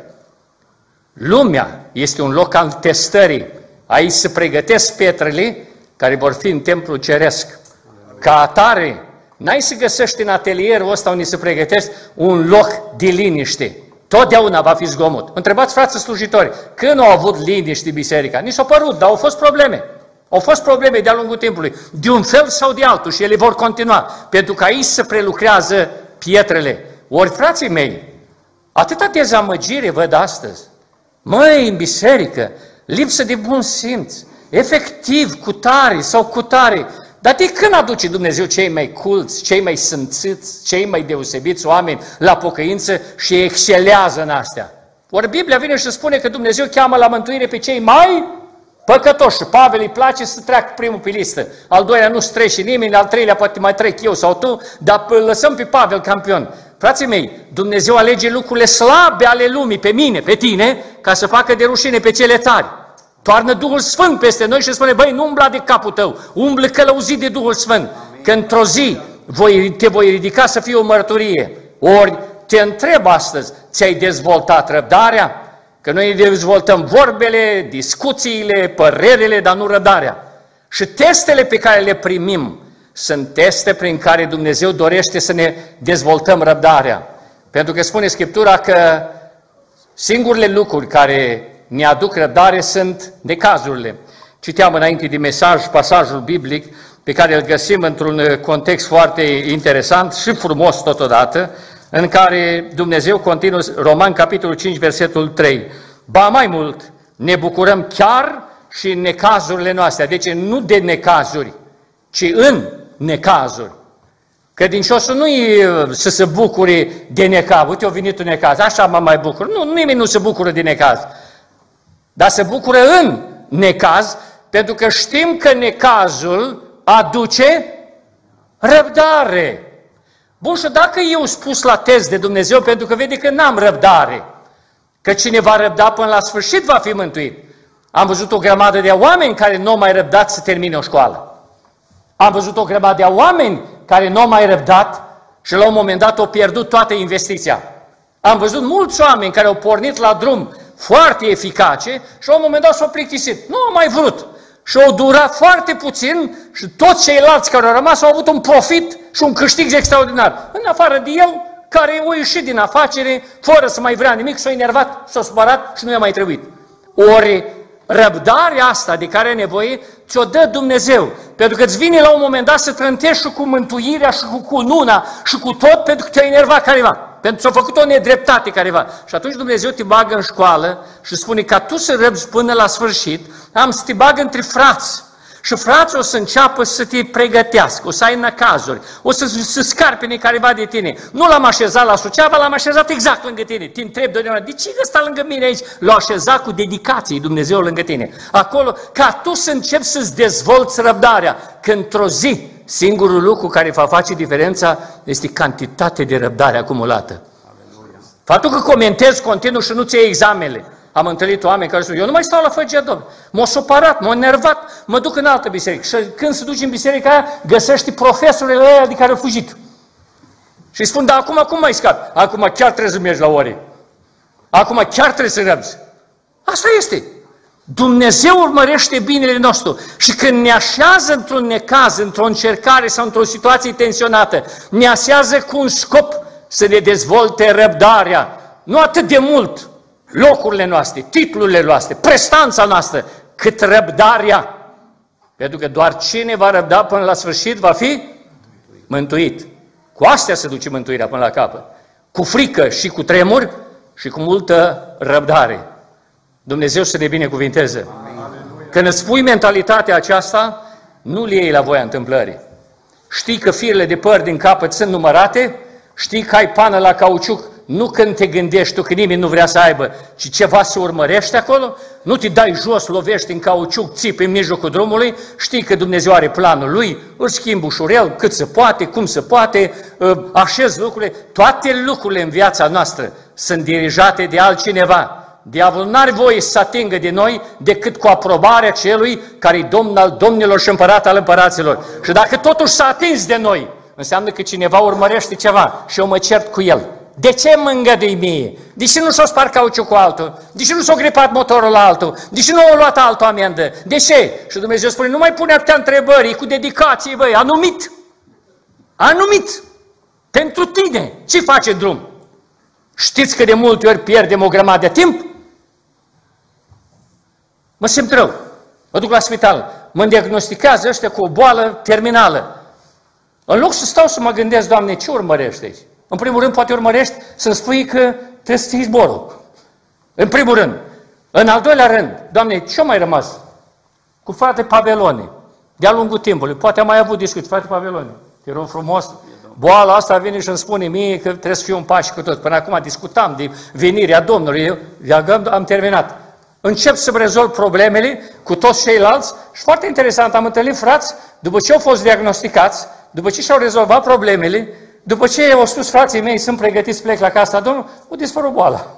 Speaker 1: Lumea este un loc al testării. Aici se pregătesc pietrele care vor fi în templul ceresc. Ca atare, n-ai să găsești în atelierul ăsta unde se pregătesc un loc de liniște. Totdeauna va fi zgomot. Întrebați frații slujitori, când au avut liniște biserica? Ni s-au părut, dar au fost probleme. Au fost probleme de-a lungul timpului, de un fel sau de altul și ele vor continua, pentru că aici se prelucrează pietrele. Ori, frații mei, atâta dezamăgire văd astăzi. Măi, în biserică, lipsă de bun simț, efectiv, cutare sau cutare. Dar de când aduce Dumnezeu cei mai culți, cei mai sânțiți, cei mai deosebiți oameni la pocăință și excelează în astea? Ori Biblia vine și spune că Dumnezeu cheamă la mântuire pe cei mai Păcătoși. Pavel îi place să treacă primul pe listă. Al doilea nu strece nimeni, al treilea poate mai trec eu sau tu, dar lăsăm pe Pavel campion. Frații mei, Dumnezeu alege lucrurile slabe ale lumii, pe mine, pe tine, ca să facă de rușine pe cele tari. Toarnă Duhul Sfânt peste noi și spune, băi, nu umbla de capul tău, umblă călăuzit de Duhul Sfânt. Că într-o zi te voi ridica să fie o mărturie. Ori te întreb astăzi, ți-ai dezvoltat răbdarea? Că noi ne dezvoltăm vorbele, discuțiile, părerile, dar nu răbdarea. Și testele pe care le primim sunt teste prin care Dumnezeu dorește să ne dezvoltăm răbdarea. Pentru că spune Scriptura că singurele lucruri care ne aduc răbdare sunt necazurile. Citeam înainte de mesaj pasajul biblic pe care îl găsim într-un context foarte interesant și frumos totodată, în care Dumnezeu continuă, Roman, capitolul 5, versetul 3. Ba mai mult, ne bucurăm chiar și în necazurile noastre. Deci nu de necazuri, ci în necazuri. Credinciosul nu e să se bucure de necaz. Uite, a venit un necaz, așa mă mai bucur. Nu, nimeni nu se bucură de necaz. Dar se bucură în necaz, pentru că știm că necazul aduce răbdare. Bun, și dacă eu spus la test de Dumnezeu, pentru că vede că n-am răbdare, că cine va răbda până la sfârșit va fi mântuit. Am văzut o grămadă de oameni care nu au mai răbdat să termine o școală. Am văzut o grămadă de oameni care nu au mai răbdat și la un moment dat au pierdut toată investiția. Am văzut mulți oameni care au pornit la drum foarte eficace și la un moment dat s-au plictisit. Nu au mai vrut. Și au durat foarte puțin și toți ceilalți care au rămas au avut un profit și un câștig extraordinar. În afară de el, care a ieșit din afacere, fără să mai vrea nimic, s-a enervat, s-a supărat și nu i-a mai trebuit. Ori răbdarea asta de care ai nevoie, ți-o dă Dumnezeu. Pentru că îți vine la un moment dat să trântești și cu mântuirea și cu cununa și cu tot pentru că te-a enervat careva. Pentru că ți-a făcut o nedreptate careva. Și atunci Dumnezeu te bagă în școală și spune ca tu să răbzi până la sfârșit, am să te bag între frați. Și frații o să înceapă să te pregătească, o să ai năcazuri, o să scarpine careva de tine. Nu l-am așezat la Suceava, l-am așezat exact lângă tine. Te întrebi de ce ăsta lângă mine aici? L-a așezat cu dedicație Dumnezeu lângă tine. Acolo, ca tu să începi să-ți dezvolți răbdarea. Că într-o zi, singurul lucru care va face diferența este cantitatea de răbdare acumulată. Faptul că comentezi continuu și nu ți iei examenele. Am întâlnit oameni care spun, eu nu mai stau la făgea Domnului. M-a supărat, m-a enervat, mă duc în altă biserică. Și când se duce în biserica aia, găsești profesorii ăia de care au fugit. Și îi spun, dar acum cum mai scap? Acum chiar trebuie să mergi la ore. Acum chiar trebuie să răbzi. Asta este. Dumnezeu urmărește binele nostru. Și când ne așează într-un necaz, într-o încercare sau într-o situație tensionată, ne așează cu un scop să ne dezvolte răbdarea. Nu atât de mult locurile noastre, titlurile noastre, prestanța noastră, cât răbdarea. Pentru că doar cine va răbda până la sfârșit va fi mântuit. Cu astea se duce mântuirea până la capăt. Cu frică și cu tremur și cu multă răbdare. Dumnezeu să ne binecuvinteze. Când îți pui mentalitatea aceasta, nu le iei la voia întâmplării. Știi că firele de păr din capăt sunt numărate, știi că ai pană la cauciuc, nu când te gândești tu că nimeni nu vrea să aibă, ci ceva se urmărește acolo, nu te dai jos, lovești în cauciuc, țipi în mijlocul drumului, știi că Dumnezeu are planul Lui, îl schimbi ușurel, cât se poate, cum se poate, așezi lucrurile. Toate lucrurile în viața noastră sunt dirijate de altcineva. Diavolul n-are voie să se atingă de noi decât cu aprobarea celui care e Domn al domnilor și Împărat al împăraților. Și dacă totuși s-a atins de noi, înseamnă că cineva urmărește ceva și eu mă cert cu el. De ce mă îngădui mie? De ce nu s-a spart cauciuc cu altul? De ce nu s-a gripat motorul la altul? De ce nu a luat altul amendă? De ce? Și Dumnezeu spune, nu mai pune atâtea întrebări, cu dedicație, băi, anumit. Anumit. Pentru tine. Ce face drum? Știți că de multe ori pierdem o grămadă de timp? Mă simt rău. Mă duc la spital. Mă diagnostichează ăștia cu o boală terminală. În loc să stau să mă gândesc, Doamne, ce urmărești aici? În primul rând, poate urmărești să-mi spui că trebuie să ții zborul. În primul rând. În al doilea rând, Doamne, ce-a mai rămas? Cu frate Pavelone. De-a lungul timpului. Poate am mai avut discuții. Frate Pavelone, te rog frumos, boala asta vine și îmi spune mie că trebuie să fiu un pași cu tot. Până acum discutam de venirea Domnului. Eu am terminat. încep să-mi rezolv problemele cu toți ceilalți și foarte interesant, am întâlnit frați, după ce au fost diagnosticați, după ce și-au rezolvat problemele, după ce au spus frații mei, sunt pregătiți să plec la casa Domnului, au dispărut boala.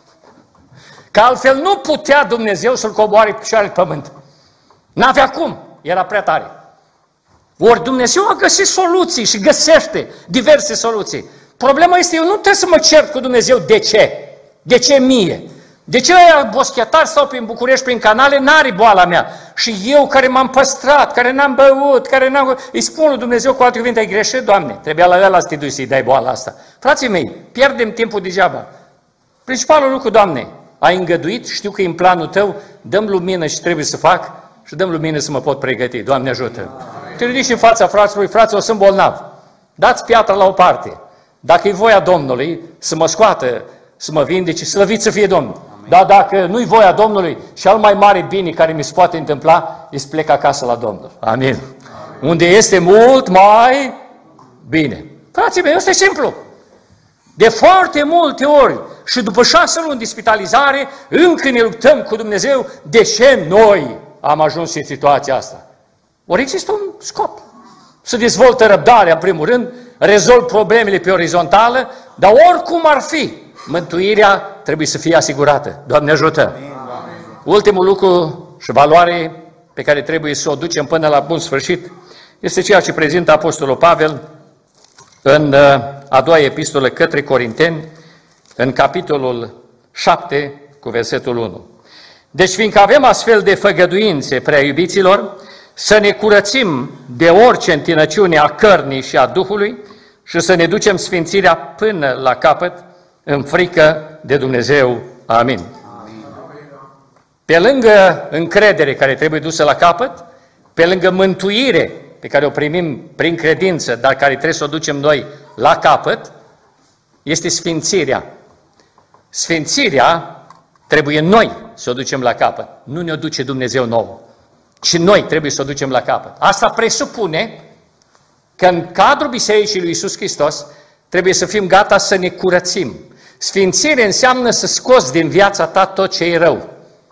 Speaker 1: Că altfel nu putea Dumnezeu să-l coboare picioarele pe pământ. N-avea cum, era prea tare. Ori Dumnezeu a găsit soluții și găsește diverse soluții. Problema este, eu nu trebuie să mă cert cu Dumnezeu de ce. De ce mie? De ce ăia boschetari stau prin București, prin canale, n-are boala mea? Și eu care m-am păstrat, care n-am băut, care n-am... Îi spun lui Dumnezeu cu alte cuvinte, ai greșit, Doamne, trebuia la ăla să te duci să-i dai boala asta. Frații mei, pierdem timpul degeaba. Principalul lucru, Doamne, ai îngăduit, știu că e în planul Tău, dăm lumină și trebuie să fac și dăm lumină să mă pot pregăti. Doamne ajută! Te ridici în fața fraților, fraților, sunt bolnav. Dați piatra la o parte. Dacă e voia Domnului să mă scoată, să mă vindece, slăvit să fie Domnul. Dar dacă nu-i voia Domnului, cel mai mare bine care mi se poate întâmpla, e să plec acasă la Domnul. Amin. Unde este mult mai bine. Frații mei, ăsta e simplu. De foarte multe ori și după 6 luni de spitalizare, încă ne luptăm cu Dumnezeu de ce noi am ajuns în situația asta. Ori există un scop. Să dezvoltă răbdarea, în primul rând, rezolv problemele pe orizontală, dar oricum ar fi, mântuirea trebuie să fie asigurată. Doamne ajută! Amin. Ultimul lucru și valoare pe care trebuie să o ducem până la bun sfârșit este ceea ce prezintă Apostolul Pavel în a doua epistolă către Corinteni, în capitolul 7, cu versetul 1. Deci, fiindcă avem astfel de făgăduințe, prea iubiților, să ne curățim de orice întinăciune a cărnii și a Duhului și să ne ducem sfințirea până la capăt, în frică de Dumnezeu. Amin. Amin. Pe lângă încredere care trebuie dusă la capăt, pe lângă mântuire pe care o primim prin credință, dar care trebuie să o ducem noi la capăt, este sfințirea. Sfințirea trebuie noi să o ducem la capăt. Nu ne-o duce Dumnezeu nouă, ci noi trebuie să o ducem la capăt. Asta presupune că în cadrul Bisericii lui Iisus Hristos trebuie să fim gata să ne curățim. Sfințire înseamnă să scoți din viața ta tot ce e rău.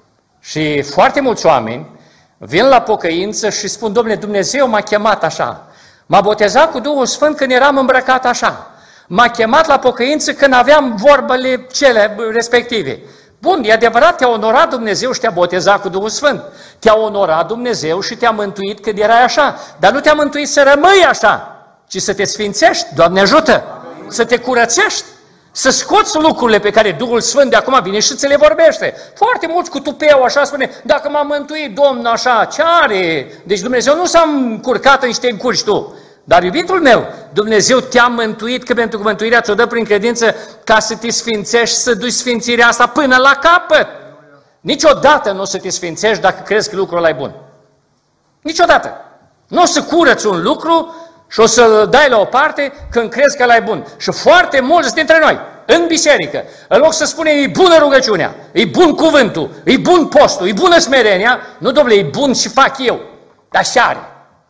Speaker 1: Și foarte mulți oameni vin la pocăință și spun, Dom'le, Dumnezeu m-a chemat așa. M-a botezat cu Duhul Sfânt când eram îmbrăcat așa. M-a chemat la pocăință când aveam vorbele cele respective. Bun, e adevărat, te-a onorat Dumnezeu și te-a botezat cu Duhul Sfânt. Te-a onorat Dumnezeu și te-a mântuit când erai așa. Dar nu te-a mântuit să rămâi așa, ci să te sfințești, Doamne ajută, să te curățești, să scoți lucrurile pe care Duhul Sfânt de acum vine și ți le vorbește. Foarte mulți cu tupeu așa spune, dacă m-a mântuit Domnul așa, ce are? Deci Dumnezeu nu s-a încurcat în niște încurci tu. Dar, iubitul meu, Dumnezeu te-a mântuit, că pentru că mântuirea ți-o dă prin credință ca să te sfințești, să duci sfințirea asta până la capăt. Niciodată nu o să te sfințești dacă crezi că lucrul ăla e bun. Niciodată. Nu o să curăți un lucru și o să-l dai la o parte când crezi că ăla e bun. Și foarte mulți dintre noi, în biserică, în loc să spunem, e bună rugăciunea, e bun cuvântul, e bun postul, e bună smerenia, nu, domnule, e bun și fac eu, dar și are.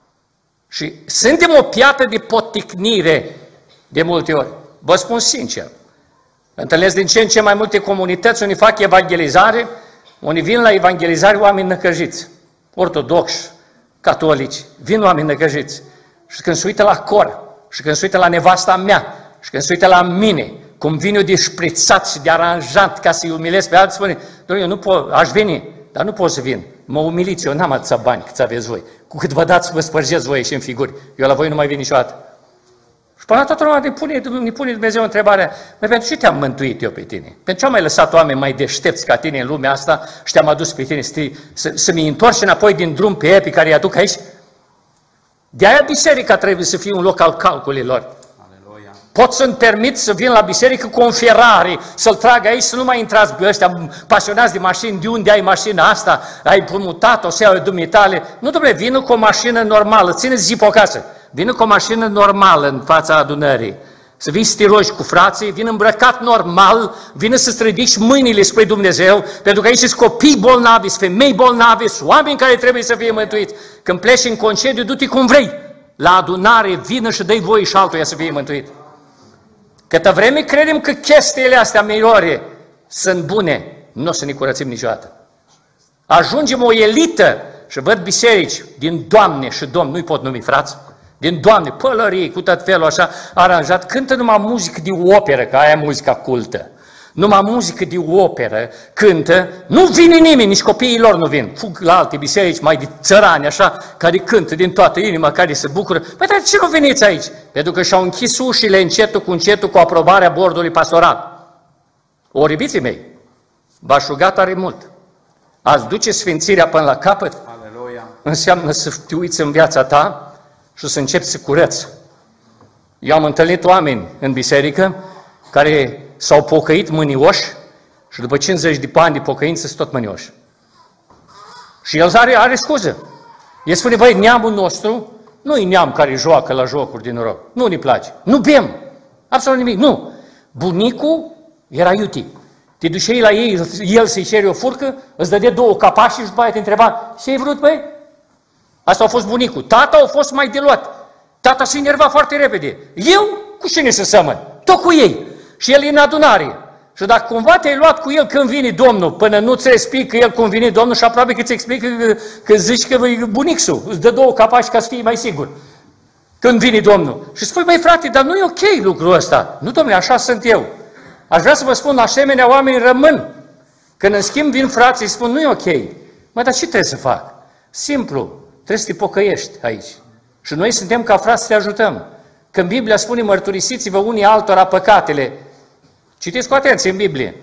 Speaker 1: Și suntem o piatră de poticnire de multe ori. Vă spun sincer, întâlnesc din ce în ce mai multe comunități unde fac evangelizare, unde vin la evangelizare oameni năcăjiți, ortodoxi, catolici, vin oameni năcăjiți. Și când se uită la cor, și când se uită la nevasta mea, și când se uită la mine, cum vin eu de șprițat și de aranjat ca să-i umilesc pe alții, spune, eu nu pot, aș veni, dar nu pot să vin. Mă umiliți, eu n-am atâția bani cât aveți voi. Cu cât vă dați, vă spărgeți voi și în figuri. Eu la voi nu mai vin niciodată. Și până la toată lumea ne pune Dumnezeu întrebarea, pentru ce te-am mântuit eu pe tine? Pentru ce am mai lăsat oameni mai deștepți ca tine în lumea asta și te-am adus pe tine să-mi întorci înapoi din drum pe ei pe care îi aduc aici? De-aia biserica trebuie să fie un loc al calculelor. Pot să-mi permit să vin la biserică cu un Ferrari, să-l trag aici, să nu mai intrați pe ăștia pasionați de mașini, de unde ai mașina asta, ai împrumutat-o, să iau dumitale. Nu, dom'le, vină cu o mașină normală, țineți zi pe acasă, vină cu o mașină normală în fața adunării. Să vii să te rogi cu frații, vin îmbrăcat normal, vină să-ți ridici mâinile spre Dumnezeu, pentru că aici sunt copii bolnavi, sunt femei bolnavi, sunt oameni care trebuie să fie mântuiți. Când pleci în concediu, du-te cum vrei. La adunare, vină și dă-i voie și altuia să fie mântuit. Câtă vreme credem că chestiile astea meiore sunt bune, nu o să ne curățim niciodată. Ajungem o elită și văd biserici din Doamne și Domn, nu-i pot numi frați, din Doamne, pălării cu tot felul așa aranjat, cântă numai muzică de operă, că aia e muzica cultă. Numai muzică de operă cântă, nu vine nimeni, nici copiii lor nu vin. Fug la alte biserici mai de țărani, așa, care cântă din toată inima, care se bucură. Păi, dar de ce nu veniți aici? Pentru că și-au închis ușile încetul cu aprobarea bordului pastoral. Ori, iubiții mei, v-aș ruga tare mult. Ați duce sfințirea până la capăt? Aleluia. Înseamnă să te uiți în viața ta și să începi să curăți. Eu am întâlnit oameni în biserică care s-au pocăit mânioși și după 50 de ani de pocăință sunt tot mânioși. Și el are scuză. El spune, băi, neamul nostru nu e neam care joacă la jocuri din noroc. Nu ne place. Nu bem. Absolut nimic. Nu. Bunicul era iuti. Te duceai la ei, el să-i ceri o furcă, îți dădea 2 capaci și după aia te întreba, ce ai vrut, băi? Asta a fost bunicul. Tata a fost mai de luat. Tata se enerva foarte repede. Eu cu cine să semăn? Tot cu ei. Și el e în adunare. Și dacă cumva te-ai luat cu el când vine Domnul, până nu-ți explică el cum vine Domnul și aproape că ți explică că zici că e bunicul, îți dă 2 capaci ca să fii mai sigur. Când vine Domnul. Și spui, băi frate, dar nu e ok lucrul ăsta. Nu, domnule, așa sunt eu. Aș vrea să vă spun, asemenea oameni rămân. Când în schimb vin frații și spun, nu e ok. Mă, dar ce trebuie să fac? Simplu, trebuie să te pocăiești aici. Și noi suntem ca frați să te ajutăm. Când Biblia spune, mărturisiți-vă unii altora păcatele, citiți cu atenție în Biblie.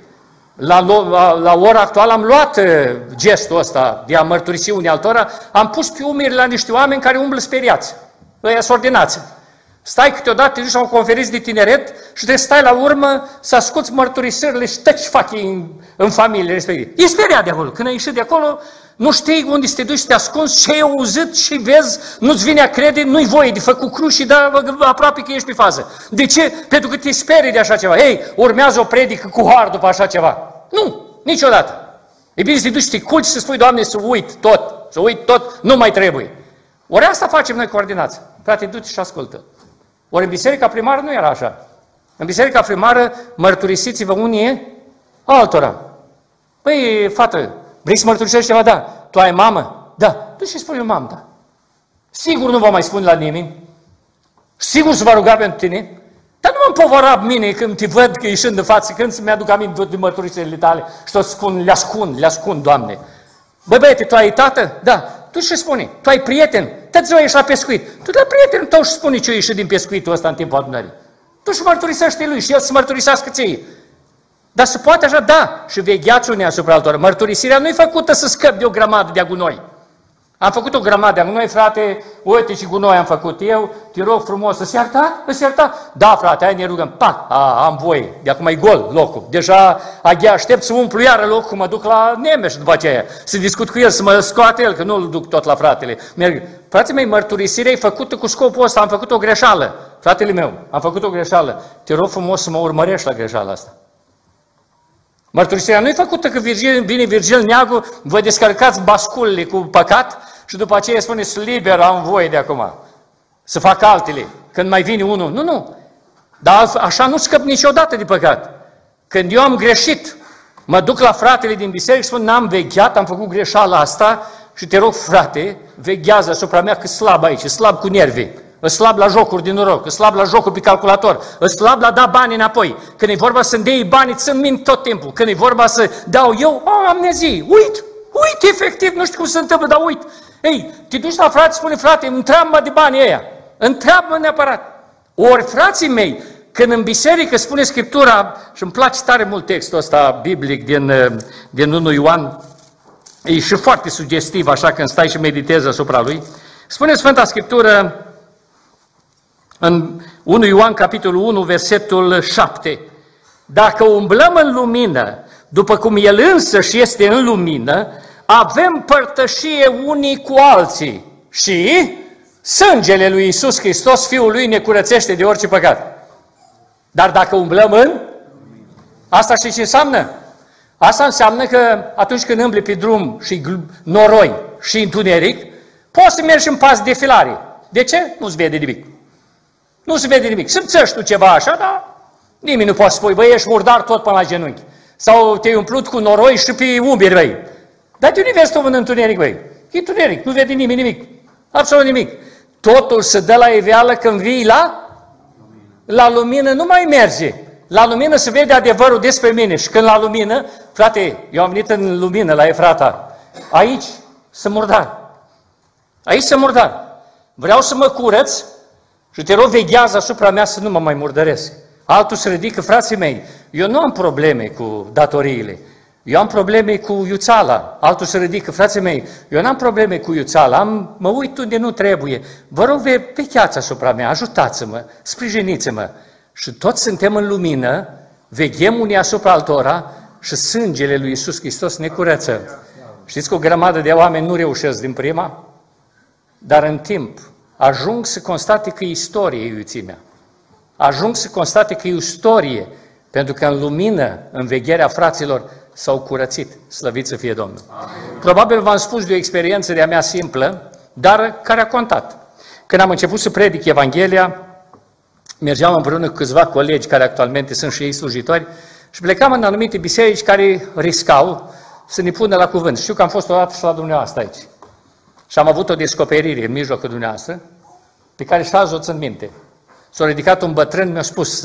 Speaker 1: La ora actuală am luat gestul ăsta de a mărturisi unii altora, am pus pe umeri la niște oameni care umblă speriați. Ăia sunt ordinați. Stai câteodată, te duci la o conferință de tineret și trebuie să stai la urmă să asculți mărturisirile și ce fac ei în familie respective. E speriat de acolo. Când ai ieșit de acolo, nu știi unde să te duci să te ascunzi, ce ai auzit și vezi, nu-ți vine a crede, nu-i voie de făcut cruci, dar aproape că ești pe fază. De ce? Pentru că te sperii de așa ceva. Ei, urmează o predică cu har după așa ceva. Nu, niciodată. E bine să te duci să te culci, să spui, Doamne, să uit tot, nu mai trebuie. Ori asta facem noi coordinați. Frate, du-te și ascultă. Ori în biserica primară nu era așa. În biserica primară mărturisiți-vă unii altora. Păi, fată, vrei să mărturisești ceva? Da. Tu ai mamă? Da. Du și spune mamă, da. Sigur nu vă mai spune la nimeni. Sigur să vă ruga pentru tine. Dar nu mă împovăra mine când te văd că ieșind de față, când să-mi aduc aminte de mărturisirile tale și tot spun, le ascund, Doamne. Băi, băiete, tu ai tată? Da. Tu ce spune? Tu ai prieten? Te-ți ieși la pescuit. Tu la prietenul tău și spune ce ieși din pescuitul ăsta în timpul adunării. Tu și mărturisește lui și el să mărturisească ție. Dar se poate așa? Da. Și vegheați unii asupra altora. Mărturisirea nu e făcută să scăpi de o grămadă de gunoi. Am făcut o grămadă de gunoi, frate, uite ce gunoi am făcut eu, te rog frumos, să-ți ierta? Îți ierta? Da, frate, hai ne rugăm. Am voie, de acum e gol locul. Deja abia aștept să umplu iară locul, mă duc la Nemeș după aceea, să discut cu el, să mă scoate el, că nu-l duc tot la fratele. Merg. Frații mei, mărturisirea e făcută cu scopul ăsta, am făcut o greșeală. Fratele meu, am făcut o greșeală. Te rog frumos să mă urmărești la greșeala asta. Mărturisirea nu e făcută că vine Virgil Neagu, vă descărcați basculele cu păcat și după aceea spune, sunt liber, am voie de acum să fac altele. Când mai vine unul, nu. Dar așa nu scăp niciodată de păcat. Când eu am greșit, mă duc la fratele din biserică și spun, n-am vegheat, am făcut greșeala asta și te rog, frate, veghează asupra mea că slab aici, slab cu nervii. Îți slab la jocuri din noroc, îți slab la jocuri pe calculator, îți slab la da bani înapoi. Când e vorba să-mi dai bani, ți-mi mint tot timpul. Când e vorba să dau eu, amnezie, uit, efectiv, nu știu cum se întâmplă, dar uit. Ei, te duci la frate, spune, frate, întreabă-mă de banii ăia, întreabă-mă neapărat. Ori, frații mei, când în biserică spune Scriptura, și îmi place tare mult textul ăsta biblic din 1 Ioan, e și foarte sugestiv, așa când stai și meditezi asupra lui, spune Sfânta Scriptură, în 1 Ioan, capitolul 1, versetul 7. Dacă umblăm în lumină, după cum El însăși este în lumină, avem părtășie unii cu alții și sângele lui Iisus Hristos, Fiul Lui, ne curățește de orice păcat. Dar dacă umblăm în... Asta știi ce înseamnă? Asta înseamnă că atunci când îmbli pe drum și noroi și întuneric, poți să mergi în pas de filare. De ce? Nu-ți vede nimic. Nu se vede nimic. Simțești tu ceva așa, dar nimeni nu poate spune, băi, ești murdar tot până la genunchi. Sau te-ai umplut cu noroi și pe umeri, băi. Dar de unde vezi tu în întuneric, băi? E întuneric, nu vede nimeni nimic. Absolut nimic. Totul se dă la iveală când vii la lumină, nu mai merge. La lumină se vede adevărul despre mine. Și când la lumină, frate, eu am venit în lumină la Efrata. Aici sunt murdar. Aici sunt murdar. Vreau să mă curăț și te rog, veghează asupra mea să nu mă mai murdăresc. Altul se ridică, frații mei, eu nu am probleme cu datoriile. Eu am probleme cu iuțala. Altul se ridică, frații mei, eu n-am probleme cu iuțala, mă uit unde nu trebuie. Vă rog, vecheați asupra mea, ajutați-mă, sprijiniți-mă. Și toți suntem în lumină, veghem unii asupra altora și sângele lui Iisus Hristos ne curăță. Știți că o grămadă de oameni nu reușesc din prima, dar în timp ajung să constate că e istorie iuțimea. Ajung să constate că e istorie, pentru că în lumină, în vegherea fraților, s-au curățit. Slăvit să fie Domnul. Amin. Probabil v-am spus de o experiență de-a mea simplă, dar care a contat. Când am început să predic Evanghelia, mergeam împreună cu câțiva colegi care actualmente sunt și ei slujitori și plecam în anumite biserici care riscau să ne pună la cuvânt. Știu că am fost odată și la dumneavoastră aici. Și am avut o descoperire în mijlocul dumneavoastră, pe care și azi o țin minte. S-a ridicat un bătrân, mi-a spus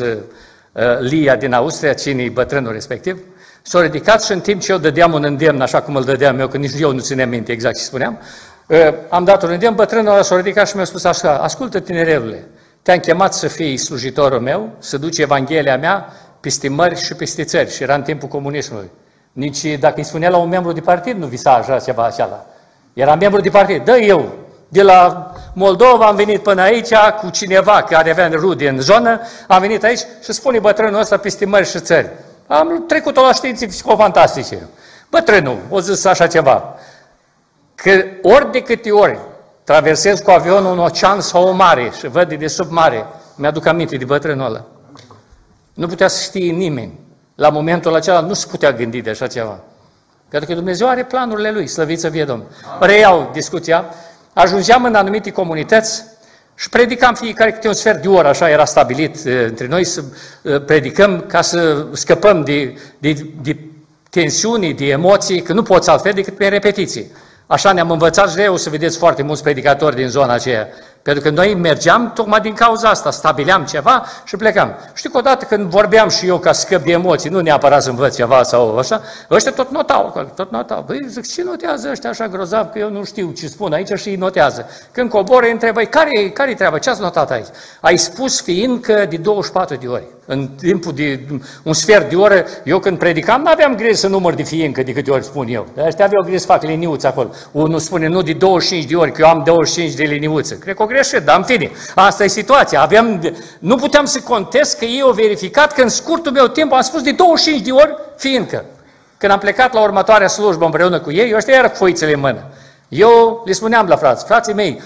Speaker 1: Lia din Austria, cine-i bătrânul respectiv, s-a ridicat și în timp ce eu dădeam un îndemn, așa cum îl dădeam eu, că nici eu nu țineam minte exact ce spuneam, am dat un îndemn, bătrânul ăla s-a ridicat și mi-a spus așa: ascultă, tinerelule, te-am chemat să fii slujitorul meu, să duci Evanghelia mea peste mări și peste țări. Și era în timpul comunismului. Nici dacă îi spunea la un membru de partid, nu visa așa ceva așa. Era membru de partid. Da, eu, de la Moldova am venit până aici cu cineva care avea rude în zonă, am venit aici și spune bătrânul ăsta peste mări și țări. Am trecut-o la științe psicofantastice. Bătrânul o zis așa ceva, că ori de câte ori traversez cu avionul un ocean sau o mare și văd de sub mare, mi-aduc aminte de bătrânul ăla. Nu putea să știe nimeni. La momentul acela nu se putea gândi de așa ceva. Pentru că Dumnezeu are planurile Lui, slăvit să fie Domnul. Reiau discuția, ajungeam în anumite comunități și predicam fiecare câte un sfert de oră, așa era stabilit între noi, să predicăm ca să scăpăm de tensiuni, de emoții, că nu poți altfel decât pe repetiții. Așa ne-am învățat și eu să vedeți foarte mulți predicatori din zona aceea. Pentru că noi mergeam tocmai din cauza asta, stabileam ceva și plecam. Știu că odată când vorbeam și eu ca scăp de emoții, nu neapărat să învăț ceva sau așa, ăștia tot notau acolo, tot notau. Băi, zic, ce notează ăștia așa grozav, că eu nu știu ce spun aici și îi notează. Când coboră, îi întrebă, care-i treaba, ce ați notat aici? Ai spus fiindcă de 24 de ori. În timpul de un sfert de oră, eu când predicam, n-aveam grijă să număr de fiindcă de câte ori spun eu. Dar ăștia aveau grijă să fac liniuță acolo. Unul spune, nu de 25 de ori, că eu am 25 de liniuță. Cred că o greșit, dar în fine, asta e situația. Nu puteam să contest că ei au verificat că în scurtul meu timp am spus de 25 de ori fiindcă. Când am plecat la următoarea slujbă împreună cu ei, ăștia iară cu foițele în mână. Eu le spuneam la frații mei,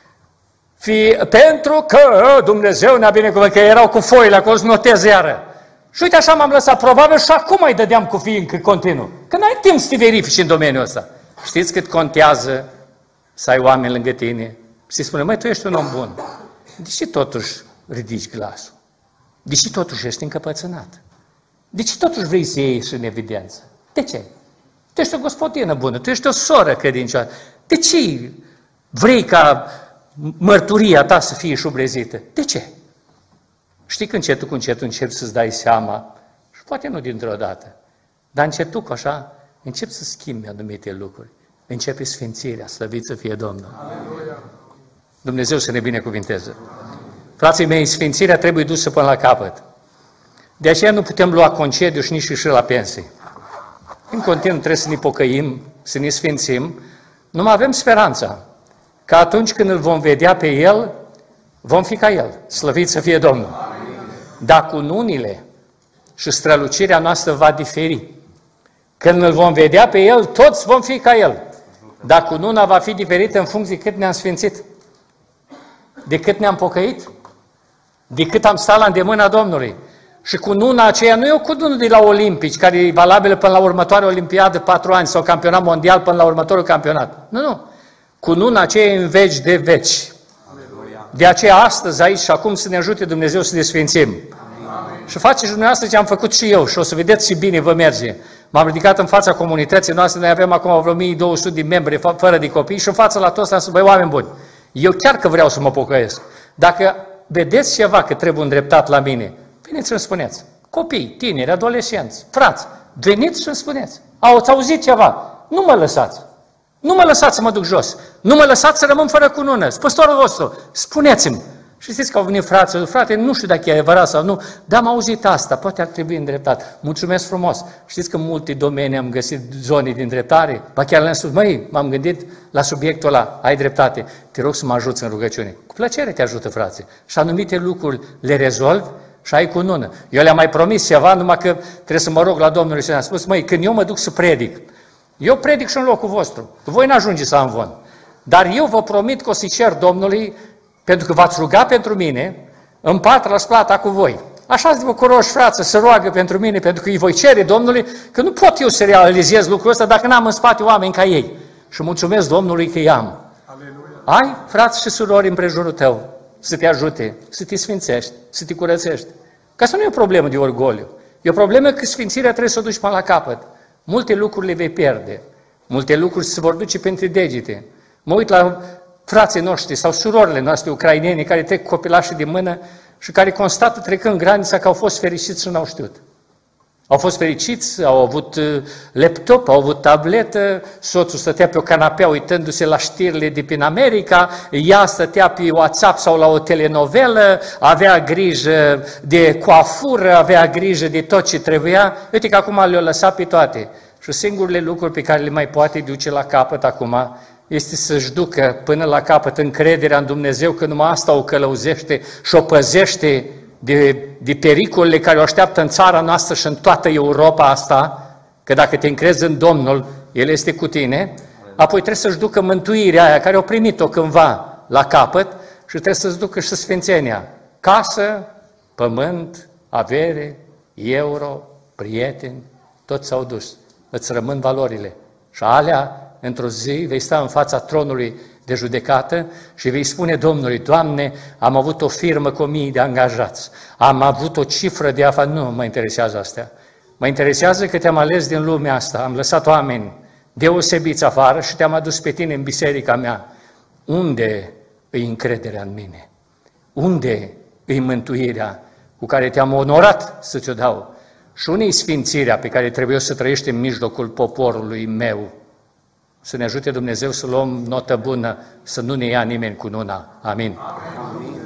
Speaker 1: pentru că Dumnezeu ne-a binecuvântat, că erau cu foile acolo să noteze iară. Și uite așa m-am lăsat, probabil și acum îi dădeam cu fiindcă continuu. Că n-ai timp să te verifici în domeniul ăsta. Știți cât contează să ai oameni lângă tine? Și spune, măi, tu ești un om bun. De ce totuși ridici glasul? De ce totuși ești încăpățânat? De ce totuși vrei să ieși în evidență? De ce? Tu ești o gospodină bună, tu ești o soră credincioasă. De ce vrei ca mărturia ta să fie șubrezită? De ce? Știi că încetul cu încetul începi să-ți dai seama, și poate nu dintr-o dată, dar încetul cu așa, începi să schimbi anumite lucruri. Începe sfințirea, slăvit să fie Domnul. Aleluia. Dumnezeu să ne binecuvinteze. Frații mei, sfințirea trebuie dusă până la capăt. De aceea nu putem lua concediu și nici și la pensie. În continuu trebuie să ne pocăim, să ne sfințim. Nu mai avem speranța că atunci când îl vom vedea pe El, vom fi ca El. Slăvit să fie Domnul. Dar cununile și strălucirea noastră va diferi. Când îl vom vedea pe El, toți vom fi ca El. Dar cununa va fi diferită în funcție de cât ne-am sfințit, de cât ne-am pocăit, de cât am stat la îndemâna Domnului. Și cununa aceea nu e o cunună de la Olimpici, care e valabilă până la următoarea Olimpiadă 4 ani, sau campionat mondial până la următorul campionat. Nu. Cununa aceea e în veci de veci. De aceea astăzi, aici și acum să ne ajute Dumnezeu să ne sfințim. Amin. Și faceți dumneavoastră ce am făcut și eu și o să vedeți ce bine vă merge. M-am ridicat în fața comunității noastre, noi avem acum vreo 1200 de membri fără de copii și în fața la toți am spus, băi, oameni buni, eu chiar că vreau să mă pocăiesc. Dacă vedeți ceva că trebuie îndreptat la mine, veniți să-mi spuneți. Copii, tineri, adolescenți, frați, veniți să-mi spuneți. Ați auzit ceva? Nu mă lăsați. Nu mă lăsați să mă duc jos. Nu mă lăsați să rămân fără cunună. Păstorul vostru, spuneți-mi. Și știți că au venit frații, frate, nu știu dacă e adevărat sau nu, dar am auzit asta, poate ar trebui îndreptat. Mulțumesc frumos. Știți că în multe domenii am găsit zone de îndreptare, ba chiar le-am spus, măi, m-am gândit la subiectul trebuie, ai dreptate, te rog să mă ajuți în rugăciune. Cu plăcere te ajută, frate. Și anumite lucruri le rezolv și ai cunună. Eu le-am mai promis ceva, numai că trebuie să mă rog la Domnul și ne-a spus, măi, când eu mă duc să predic, eu predic și în locul vostru, că voi n-ajungeți să amvon. Dar eu vă promit că o să-i cer Domnului, pentru că v-ați rugat pentru mine, împart răsplata cu voi. Așa să vă curoși, frață, să roagă pentru mine, pentru că îi voi cere Domnului, că nu pot eu să realizez lucrul ăsta dacă n-am în spate oameni ca ei. Și mulțumesc Domnului că i-am. Aleluia. Ai, frați și surori, împrejurul tău, să te ajute, să te sfințești, să te curățești. Că asta nu e o problemă de orgoliu. E o problemă că sfințirea trebuie să o duci până la capăt. Multe lucruri le vei pierde. Multe lucruri se vor duce printre degete. Mă uit la frații noștri sau surorile noastre ucraineni care trec copilașii de mână și care constată trecând granița că au fost fericiți și n-au știut. Au fost fericiți, au avut laptop, au avut tabletă, soțul stătea pe o canapea uitându-se la știrile de prin America, ea stătea pe WhatsApp sau la o telenovelă, avea grijă de coafură, avea grijă de tot ce trebuia. Uite că acum le-au lăsat pe toate. Și singurele lucruri pe care le mai poate duce la capăt acum este să-și ducă până la capăt încrederea în Dumnezeu, că numai asta o călăuzește și o păzește de pericolele care o așteaptă în țara noastră și în toată Europa asta, că dacă te încrezi în Domnul, El este cu tine, apoi trebuie să-și ducă mântuirea aia, care au primit-o cândva la capăt și trebuie să-și ducă și sfințenia. Casă, pământ, avere, euro, prieteni, toți s-au dus. Îți rămân valorile. Și alea, într-o zi, vei sta în fața tronului de judecată și vei spune Domnului, Doamne, am avut o firmă cu 1000 de angajați, am avut o cifră de afaceri, nu mă interesează astea. Mă interesează că te-am ales din lumea asta, am lăsat oameni deosebiți afară și te-am adus pe tine în biserica mea. Unde îi încrederea în mine? Unde îi mântuirea cu care te-am onorat să ți-o dau? Și unde-i sfințirea pe care trebuie să trăiești în mijlocul poporului meu? Să ne ajute Dumnezeu să luăm notă bună, să nu ne ia nimeni cununa. Amin. Amin.